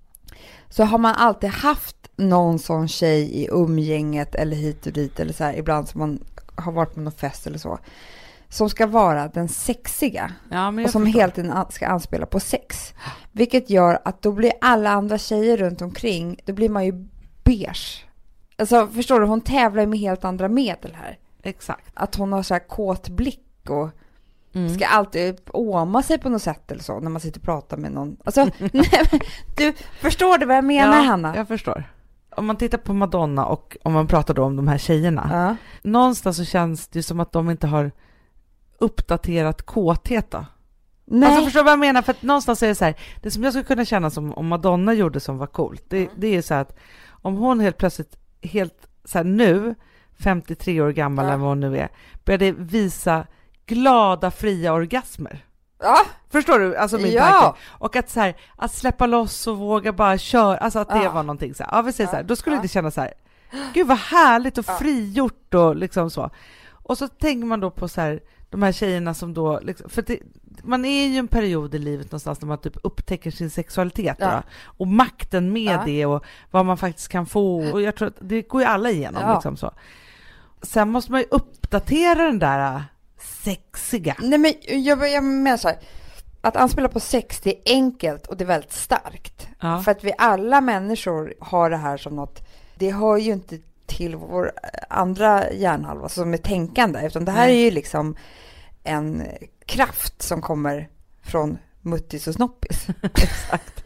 Så har man alltid haft någon sån tjej i umgänget eller hit och dit eller så här, ibland som man har varit på någon fest eller så. som ska vara den sexiga. Ja, men jag och som förstår. helt tiden an- ska anspela på sex. Vilket gör att då blir alla andra tjejer runt omkring, då blir man ju beige. Alltså förstår du, hon tävlar med helt andra medel här. Exakt. Att hon har så här kåt blick och Mm. ska alltid åma sig på något sätt eller så när man sitter och pratar med någon. Alltså, nej, men, du förstår du vad jag menar, ja, Hanna? Jag förstår. Om man tittar på Madonna och om man pratar då om de här tjejerna. Ja. Någonstans så känns det som att de inte har uppdaterat kåthet då. Nej. Alltså förstår du vad jag menar? För att någonstans är det så här, det som jag skulle kunna känna som om Madonna gjorde som var coolt, det, Mm. det är så här att om hon helt plötsligt, helt så här nu, femtiotre år gammal Ja. eller vad hon nu är, började visa glada, fria orgasmer. Ja. Förstår du? Alltså min Ja. tanke. Och att så här, att släppa loss och våga bara köra, alltså att det Ja. var någonting så här. Ja, vi säger Ja. så här, då skulle Ja. det kännas så här, gud vad härligt och Ja. frigjort och liksom så. Och så tänker man då på så här, de här tjejerna som då, liksom, för det, man är ju en period i livet någonstans när man typ upptäcker sin sexualitet Ja. då, och makten med Ja. det och vad man faktiskt kan få, och jag tror att det går ju alla igenom Ja. liksom så. Sen måste man ju uppdatera den där äh, sexiga. Nej, men jag, jag menar så här, att anspela på sex, det är enkelt och det är väldigt starkt. Ja. För att vi alla människor har det här som något, det hör ju inte till vår andra hjärnhalva som är tänkande, utan det här Nej. är ju liksom en kraft som kommer från muttis och snoppis. Exakt.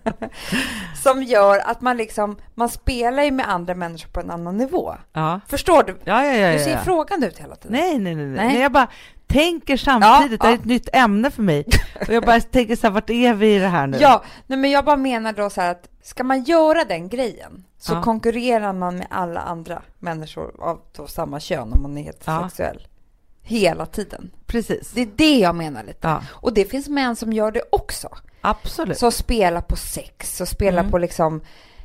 Som gör att man liksom, man spelar ju med andra människor på en annan nivå. Ja. Förstår du? Ja, ja, ja, Du ser ja. frågan ut hela tiden. Nej, nej, nej, nej. Nej. Jag bara tänker samtidigt, Ja, det är ja. ett nytt ämne för mig. Och jag bara tänker så här, vart är vi i det här nu? Ja, nej, men jag bara menar då så här att ska man göra den grejen så Ja. konkurrerar man med alla andra människor av då samma kön om man är heterosexuell. Hela tiden. Precis. Det är det jag menar lite. Ja, Och det finns män som gör det också. absolut. Så spelar på sex och spelar Mm. på liksom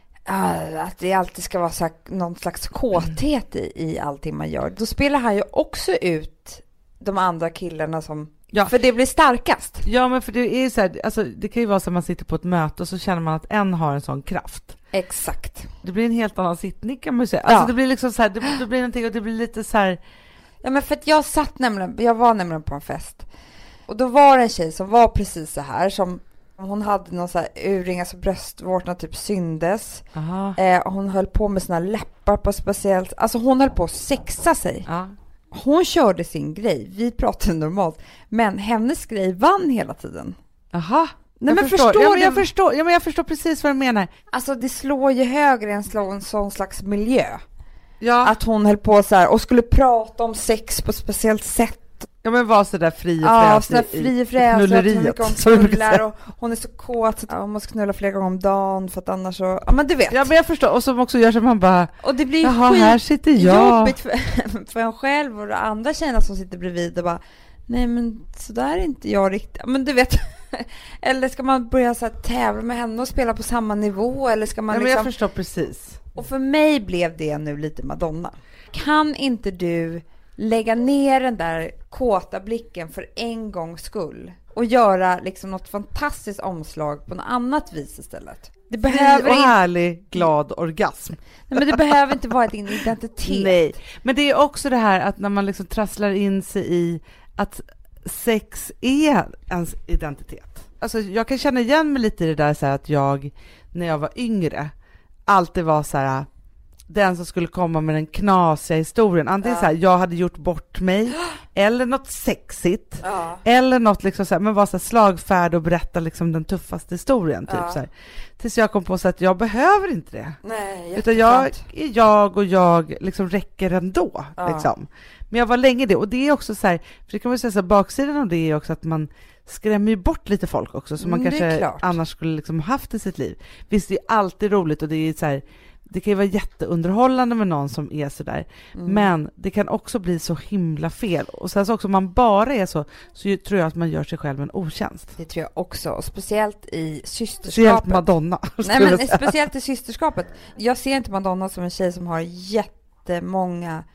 uh, att det alltid ska vara så här, någon slags kåthet i, i allting man gör. Då spelar han ju också ut de andra killarna som, Ja. för det blir starkast. Ja, men för det är ju så här, alltså det kan ju vara så att man sitter på ett möte och så känner man att en har en sån kraft. Exakt. Det blir en helt annan sittning kan man ju säga. Alltså Ja. det blir liksom så här, det, det blir någonting och det blir lite så här. Ja, men för att jag satt nämligen, jag var nämligen på en fest. Och då var det en tjej som var precis så här, som hon hade någon så här urring, alltså bröstvårtorna typ syndes. Aha. Eh, och hon höll på med sina läppar på speciellt, alltså hon höll på att sexa sig. Ja. Hon körde sin grej, vi pratade normalt, men hennes grej vann hela tiden. Aha. Nej, jag men förstår. förstår ja, men du? jag förstår. Ja, men jag förstår precis vad du menar. Alltså det slår ju högre än slå en sån slags miljö. Ja, Att hon höll på så här och skulle prata om sex på ett speciellt sätt. ja men var så där fri och Ja, fräs sån där i- fri i fräs, knulleriet, hon som vi brukar knullar säga. och hon är så kåt så att ja, hon måste knulla flera gånger om dagen för att annars så, ja men du vet. Ja, men jag förstår. Och som också gör så man bara, Och det blir jaha, här sitter jag. skitjobbigt för, för en själv och de andra tjejerna som sitter bredvid och bara, nej men så där är inte jag riktigt, ja, men du vet. Eller ska man börja så här, tävla med henne och spela på samma nivå, eller ska man Ja, men liksom... jag förstår precis. Och för mig blev det nu lite Madonna. Kan inte du lägga ner den där kåta blicken för en gångs skull och göra liksom något fantastiskt omslag på något annat vis istället? Det Fri behöver, och inte, härlig, glad orgasm. nej, men det behöver inte vara din identitet. Nej, men det är också det här att när man liksom trasslar in sig i att sex är ens identitet. Alltså jag kan känna igen mig lite i det där så här att jag, när jag var yngre, alltid var så här den som skulle komma med den knasiga historien. Antingen Ja. så här, jag hade gjort bort mig, eller något sexigt, Ja. eller något liksom så här, men var så här slagfärd och berätta liksom den tuffaste historien typ Ja. så här. Tills jag kom på så att jag behöver inte det. Nej, Utan jag jätteskönt. är jag och jag liksom räcker ändå. Ja. Liksom. Men jag var länge det. Och det är också så här, för det kan man säga så här, baksidan av det är också att man skrämmer ju bort lite folk också som man Mm, det är kanske klart. annars skulle liksom haft i sitt liv. Visst, det är alltid roligt och det är så här, det kan ju vara jätteunderhållande med någon som är så där. Mm. Men det kan också bli så himla fel. Och sen så också om man bara är så, så ju- tror jag att man gör sig själv en otjänst. Det tror jag också, och speciellt i Speciellt systerskapet. Madonna. Nej, skulle jag men säga. speciellt i systerskapet. Jag ser inte Madonna som en tjej som har jättemånga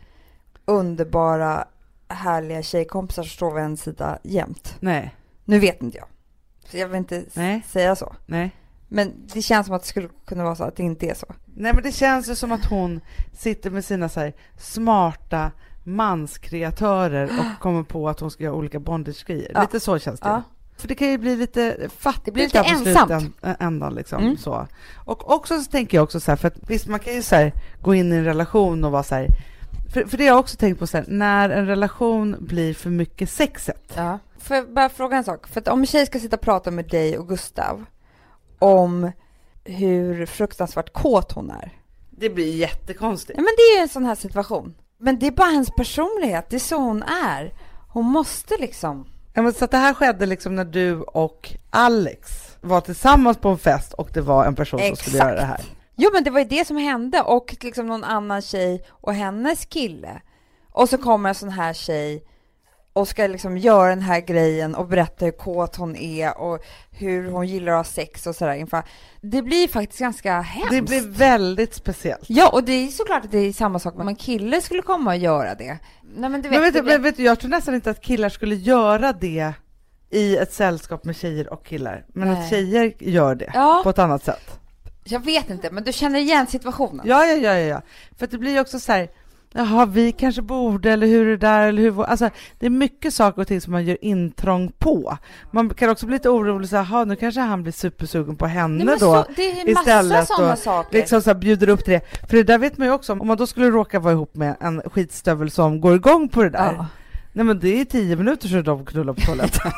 underbara, härliga tjejkompisar som står vid en sida jämt. Nej, Nu vet inte jag. Så jag vill inte s- Nej. säga så. nej. Men det känns som att det skulle kunna vara så att det inte är så. Nej, men det känns ju som att hon sitter med sina så här smarta, manskreatörer och kommer på att hon ska göra olika bondage-grejer. Ja. Lite så känns det. Ja. För det kan ju bli lite fattigt. Det blir lite ensamt. Ändan, liksom, Mm. så. Och också så tänker jag också så här, för att visst man kan ju så här, gå in i en relation och vara så här, för, för det har jag också tänkt på så här, när en relation blir för mycket sexet. Ja. Får jag bara fråga en sak? För att om en tjej ska sitta och prata med dig och Gustav om hur fruktansvärt kåt hon är. Det blir jättekonstigt. Ja, men det är ju en sån här situation. Men det är bara hennes personlighet, det är så hon är. Hon måste liksom... Ja, men så att det här skedde liksom när du och Alex var tillsammans på en fest och det var en person Exakt. som skulle göra det här. Jo, men det var ju det som hände. Och liksom någon annan tjej och hennes kille. Och så kommer en sån här tjej och ska liksom göra den här grejen och berätta hur kåt hon är och hur hon gillar att ha sex och sådär inför. Det blir faktiskt ganska hemskt. Det blir väldigt speciellt. Ja, och det är såklart att det är samma sak om en kille skulle komma och göra det. Nej, men du vet, Men vet, det du, men vet du, jag tror nästan inte att killar skulle göra det i ett sällskap med tjejer och killar. Men Nej. att tjejer gör det Ja. på ett annat sätt. Jag vet inte, men du känner igen situationen. Ja, ja, ja, ja, ja. För att det blir ju också så här, jaha, vi kanske borde, eller hur är det där, eller hur, alltså det är mycket saker och ting som man gör intrång på. Man kan också bli lite orolig, så här, jaha, nu kanske han blir supersugen på henne. Nej, men då så, det är massa istället sådana och saker. liksom så här, bjuder upp till det. För det där vet man ju också, om man då skulle råka vara ihop med en skitstövel som går igång på det där. Ja. Nej, men det är tio minuter så de knullar på toaletten.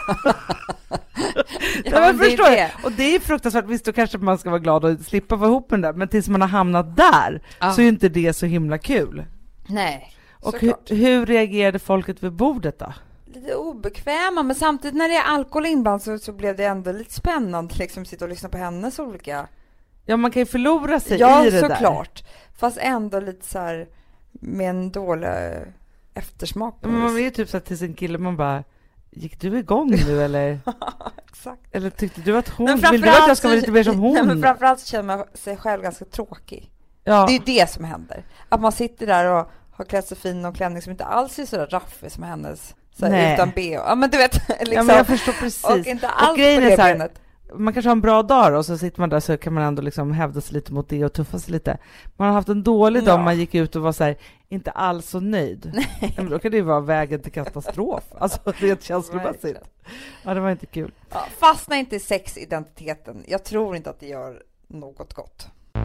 Ja, Ja, men men det är förstår det. jag. Och det är fruktansvärt, visst då kanske man ska vara glad och slippa vara ihop med den där, men tills man har hamnat där Ja. så är inte det så himla kul. Nej, Och hur, såklart. hur reagerade folket vid bordet då? Lite obekväma, men samtidigt när det är alkohol inbland så, så blev det ändå lite spännande liksom sitta och lyssna på hennes olika... Ja, man kan ju förlora sig Ja, i det där. såklart. Fast ändå lite så här med en dålig eftersmak. på Men man vis. är ju typ så här till sin kille, man bara, gick du igång nu eller? Exakt. Eller tyckte du att hon, Men vill du att framförallt jag ska vara så- lite mer som hon? Nej, men framförallt så känner man sig själv ganska tråkig. ja. Det är ju det som händer. Att man sitter där och har klätt sig fin och klänning som inte alls är så där raffig som hennes. Så här, Nej. utan B. Ja, men du vet. Liksom, ja, men jag förstår precis. och inte alls grejen på är det så här, benet. man kanske har en bra dag och så sitter man där så kan man ändå liksom hävda sig lite mot det och tuffa sig lite. Man har haft en dålig dag, Ja. man gick ut och var så här, inte alls så nöjd. Nej. Men då kan det ju vara vägen till katastrof. Alltså rent känslomässigt. Ja, det var inte kul. Ja, fastna inte i sexidentiteten. Jag tror inte att det gör något gott.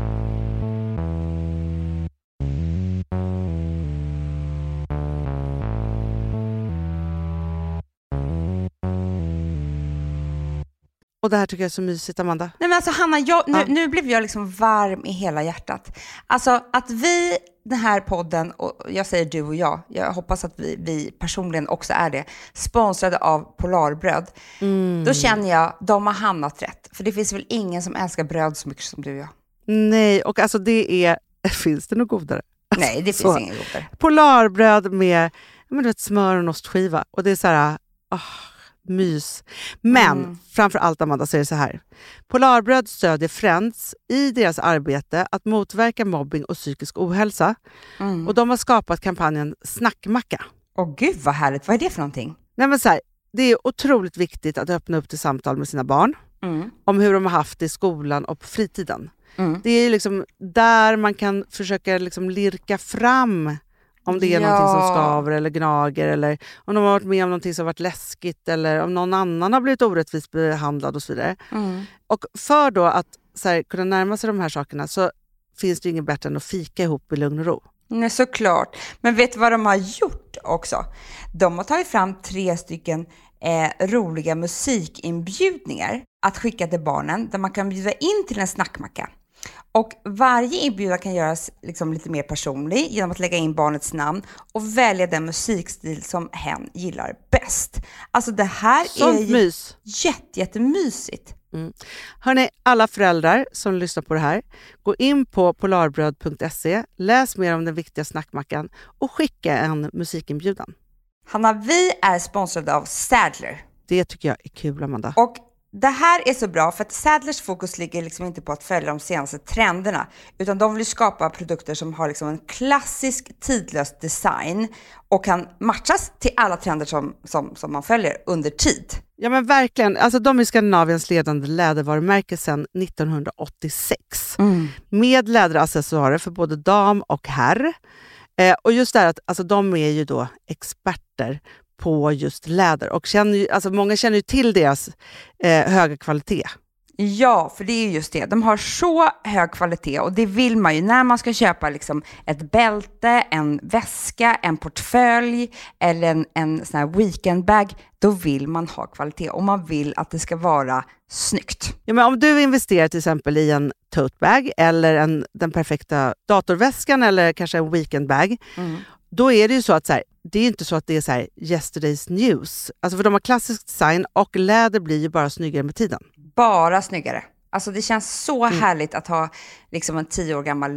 Och det här tycker jag är så mysigt, Amanda. Nej, men alltså Hanna, jag, nu, Ja. nu blev jag liksom varm i hela hjärtat. Alltså att vi, den här podden, och jag säger du och jag, jag hoppas att vi, vi personligen också är det, sponsrade av Polarbröd. Mm. Då känner jag, de har hamnat rätt. För det finns väl ingen som älskar bröd så mycket som du och jag. Nej, och alltså det är, finns det något godare? Nej, det så. finns ingen godare. Polarbröd med men du vet, smör och en ostskiva. Och det är så här, ah, mys. Men Mm. framför allt, Amanda, så är det så här. Polarbröd stödjer Friends i deras arbete att motverka mobbing och psykisk ohälsa. Mm. Och de har skapat kampanjen Snackmacka. Åh gud vad härligt, vad är det för någonting? Nej, men så här, det är otroligt viktigt att öppna upp till samtal med sina barn Mm. om hur de har haft det i skolan och på fritiden. Mm. Det är liksom där man kan försöka liksom lirka fram om det är Ja. någonting som skaver eller gnager, eller om de har varit med om någonting som har varit läskigt, eller om någon annan har blivit orättvist behandlad och så vidare. Mm. Och för då att så här, kunna närma sig de här sakerna så finns det inget bättre än att fika ihop i lugn och ro. Nej, såklart. Men vet du vad de har gjort också? De har tagit fram tre stycken eh, roliga musikinbjudningar att skicka till barnen där man kan bjuda in till en snackmacka. Och varje inbjudan kan göras liksom lite mer personlig genom att lägga in barnets namn och välja den musikstil som hen gillar bäst. Alltså det här Sånt är ju mys. jätte, jättemysigt. Mm. Hörrni, alla föräldrar som lyssnar på det här, gå in på polarbröd punkt se, läs mer om den viktiga snackmackan och skicka en musikinbjudan. Hanna, vi är sponsrade av Sadler. Det tycker jag är kul, Amanda. Och det här är så bra för att Sadlers fokus ligger liksom inte på att följa de senaste trenderna, utan de vill skapa produkter som har liksom en klassisk tidlös design och kan matchas till alla trender som, som, som man följer under tid. Ja, men verkligen. Alltså, de är Skandinaviens ledande lädervarumärke sedan nittonhundraåttiosex. Mm. Med läderaccessoarer för både dam och herr. Eh, och just det här att alltså, de är ju då experter på just läder. Och känner ju, alltså, många känner ju till deras eh, höga kvalitet. Ja, för det är ju just det. De har så hög kvalitet och det vill man ju när man ska köpa liksom ett bälte, en väska, en portfölj eller en, en sån här weekendbag. Då vill man ha kvalitet och man vill att det ska vara snyggt. Ja, men om du investerar till exempel i en totebag eller en, den perfekta datorväskan eller kanske en weekendbag, mm. då är det ju så att så här, det är inte så att det är så här yesterday's news. Alltså för de har klassisk design och läder blir ju bara snyggare med tiden. Bara snyggare. Alltså det känns så mm. härligt att ha liksom en tio år gammal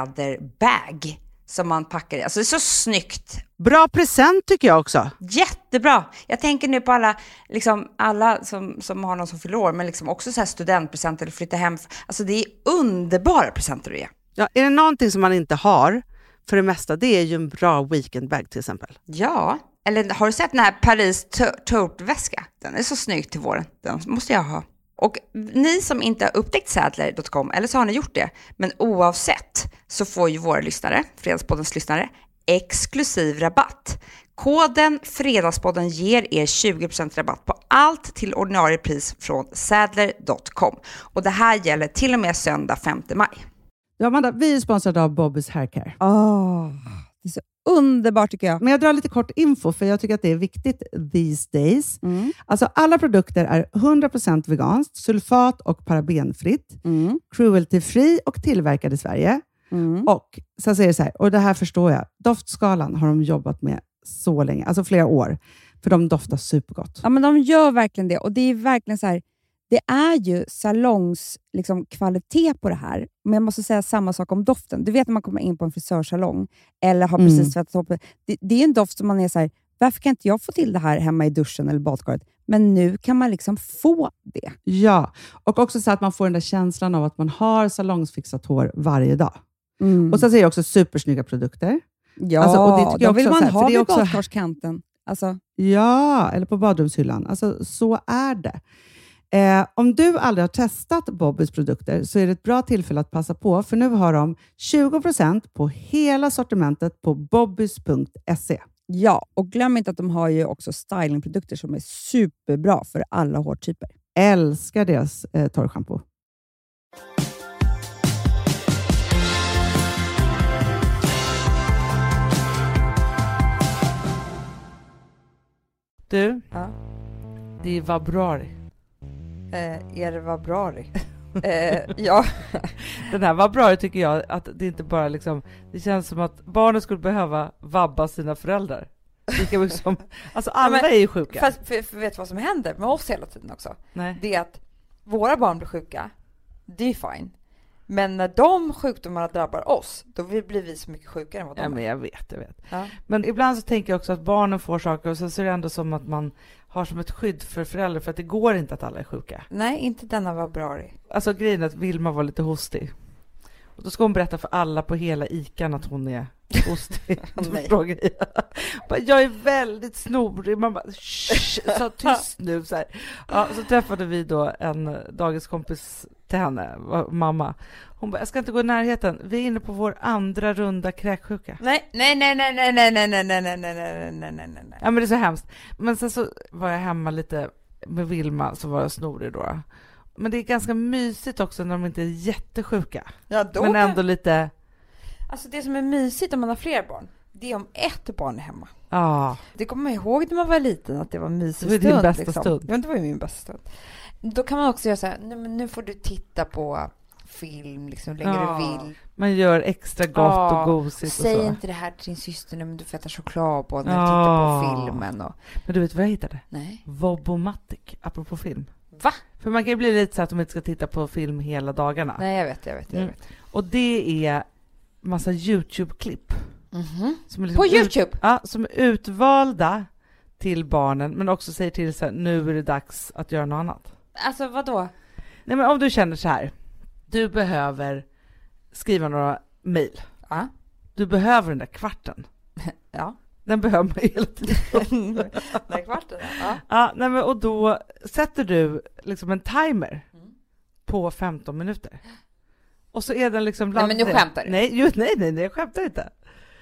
läderbag som man packar i. Alltså det är så snyggt. Bra present tycker jag också. Jättebra. Jag tänker nu på alla, liksom alla som, som har någon som fyller år, men liksom också så här studentpresenter eller flytta hem. Alltså det är underbara presenter att ge. Ja, är det någonting som man inte har för det mesta, det är ju en bra weekendbag till exempel. Ja, eller har du sett den här Paris tote-väska? Den är så snygg till våren. Den måste jag ha. Och ni som inte har upptäckt Sadler dot com, eller så har ni gjort det, men oavsett så får ju våra lyssnare, Fredagspoddens lyssnare, exklusiv rabatt. Koden Fredagspodden ger er tjugo procent rabatt på allt till ordinarie pris från Sadler dot com. Och det här gäller till och med söndag femte maj. Ja, Amanda, vi är sponsrade av Bobbys Haircare. Oh, det är så underbart tycker jag. Men jag drar lite kort info för jag tycker att det är viktigt these days. Mm. Alltså alla produkter är hundra procent veganskt, sulfat och parabenfritt, mm. cruelty-free och tillverkade i Sverige. Mm. Och så säger det så här, och det här förstår jag, doftskalan har de jobbat med så länge, alltså flera år, för de doftar supergott. Ja, men de gör verkligen det och det är verkligen så här, det är ju salongs liksom, kvalitet på det här. Men jag måste säga samma sak om doften. Du vet när man kommer in på en frisörsalong eller har precis mm. tvättat upp. Det, det är en doft som man är så här, varför kan inte jag få till det här hemma i duschen eller badkaret? Men nu kan man liksom få det. Ja, och också så att man får den där känslan av att man har salongsfixat hår varje dag. Mm. Och så säger jag också supersnygga produkter. Ja, alltså, och det tycker jag vill också man här, ha vid också... badkarskanten. Alltså. Ja, eller på badrumshyllan. Alltså, så är det. Eh, om du aldrig har testat Bobbys produkter så är det ett bra tillfälle att passa på, för nu har de tjugo procent på hela sortimentet på bobbys punkt se. Ja, och glöm inte att de har ju också stylingprodukter som är superbra för alla hårtyper. Älskar deras eh, torrschampo. Du, ja. Det är februari. Eh, är det februari? eh, ja. Den här februari tycker jag att det inte bara liksom, det känns som att barnen skulle behöva vabba sina föräldrar. Lika mycket som, alltså alla ja, men, är ju sjuka. Fast för, för vet vad som händer med oss hela tiden också? Nej. Det är att våra barn blir sjuka, det är fine. Men när de sjukdomarna drabbar oss, då blir vi så mycket sjukare än vad de ja, är. Men jag vet, jag vet. Ja. Men ibland så tänker jag också att barnen får saker och så ser det ändå som att man har som ett skydd för föräldrar, för att det går inte att alla är sjuka. Nej, inte denna februari. Alltså grejen är att Vilma var lite hostig. Och då ska hon berätta för alla på hela Ican att hon är hostig. Jag är väldigt snorig. Man bara, så tyst nu. Så, här. Ja, så träffade vi då en dagiskompis till henne, mamma. Hon bara, jag ska inte gå i närheten. Vi är inne på vår andra runda kräksjuka. Nej, nej, nej, nej, nej, nej, nej, nej, nej, nej, nej, nej, nej, nej. Ja, men det är så hemskt. Men sen så var jag hemma lite med Vilma, så var jag snorig då. Men det är ganska mysigt också när de inte är jättesjuka. Ja, då men ändå kan... lite... Alltså det som är mysigt om man har fler barn, det är om ett barn är hemma. Ja. Det kommer man ihåg när man var liten, att det var en mysig stund. Det var din bästa liksom. stund. Ja, det var ju min bästa stund. Då kan man också göra så här, nu, nu får du titta på film liksom längre ja. du vill. Man gör extra gott ja. och gosigt och säg så. inte det här till din syster nu, men du får äta choklad på när ja. du tittar på filmen. Och... Men du vet vad jag hittade? Nej. Vobomatic, apropå film. Va? För man kan ju bli lite så att de inte ska titta på film hela dagarna. Nej, jag vet, jag vet, jag vet. Mm. Och det är massa YouTube-klipp. Mm-hmm. Som är liksom på YouTube? Ut, ja, som är utvalda till barnen, men också säger till så här, nu är det dags att göra något annat. Alltså, vad då? Nej, men om du känner så här, du behöver skriva några mejl. Ja. Du behöver den där kvarten. Ja. Den behöver man hela tiden. Den där kvarten, ja. Ja, nej, men, och då sätter du liksom en timer mm. på femton minuter. Och så är den liksom... Nej, men nu skämtar du. Nej, ju, nej, nej, nej, jag skämtar inte.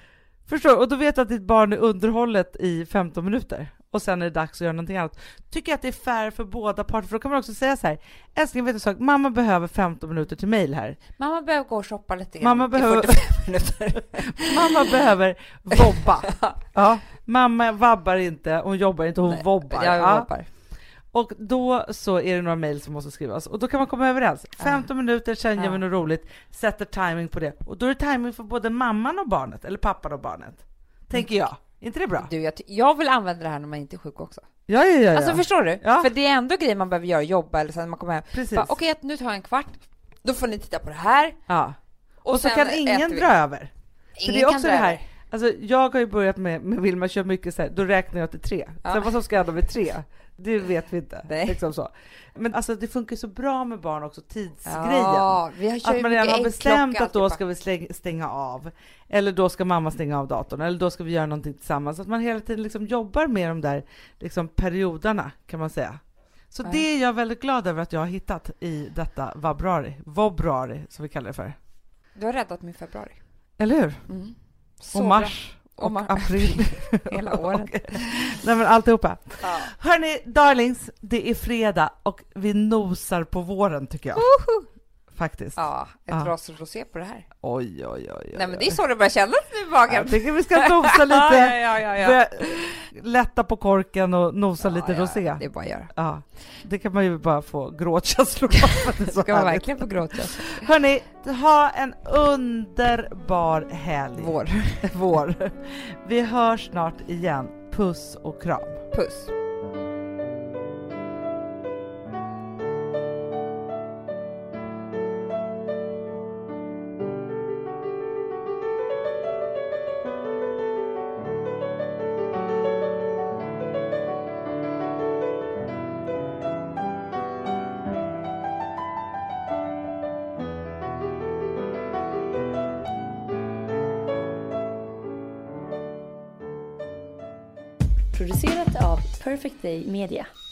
Förstår du? Och då vet du att ditt barn är underhållet i femton minuter. Och sen är det dags att göra någonting annat. Tycker jag att det är fair för båda parter. För då kan man också säga så här. Älskling, vet du sak? Mamma behöver femton minuter till mail här. Mamma behöver gå och shoppa lite grann. Mamma behöver... fyrtiofem minuter. Mamma behöver vobba. Ja. Mamma vabbar inte. Hon jobbar inte. Hon Nej, vobbar. Jag ja. vobbar. Och då så är det några mejl som måste skrivas. Och då kan man komma överens. femton uh. minuter, sen uh. gör vi något roligt. Sätter timing på det. Och då är det timing för både mamman och barnet. Eller pappan och barnet. Tänker jag. Är inte det bra? Du, jag, jag vill använda det här när man inte är sjuk också. Ja, ja, ja. Alltså förstår du? Ja. För det är ändå grejer man behöver göra, jobba eller sen när man kommer hem. Precis. Okej, okay, nu tar jag en kvart. Då får ni titta på det här. Ja. Och, och så kan ingen dra över. Ingen för det är också kan det här. Alltså, jag har ju börjat med, med Vilma kör mycket så här, då räknar jag till tre. Ja. Sen vad som ska hända med tre, det vet vi inte. Liksom så. Men alltså det funkar så bra med barn också, tidsgrejen. Ja, vi har att man redan har bestämt att då ska vi stänga av. Eller då ska mamma stänga av datorn. Eller då ska vi göra någonting tillsammans. Så att man hela tiden liksom jobbar med de där liksom perioderna, kan man säga. Så ja. Det är jag väldigt glad över att jag har hittat i detta vabrari. Vobrari, som vi kallar det för. Du har räddat min februari. Eller hur? Mm. Och mars. Och, och mar- april. Hela året. Nej, men alltihopa. Ja. Hörni, darlings, det är fredag och vi nosar på våren, tycker jag. Woho! Faktiskt. Ja, ett ja. glas rosé på det här. Oj, oj, oj. Nej, men det är så det börjar kännas nu i magen. Jag tycker vi ska nosa lite. ja, ja, ja, ja. Lätta på korken och nosa ja, lite ja, rosé. Det är bara att göra. Ja, det kan man ju bara få gråtkänslor av. Det ska man verkligen få gråtkänslor. Hörni, ha en underbar helg. Vår. Vår. Vi hörs snart igen. Puss och kram. Puss. Producerat av Perfect Day Media.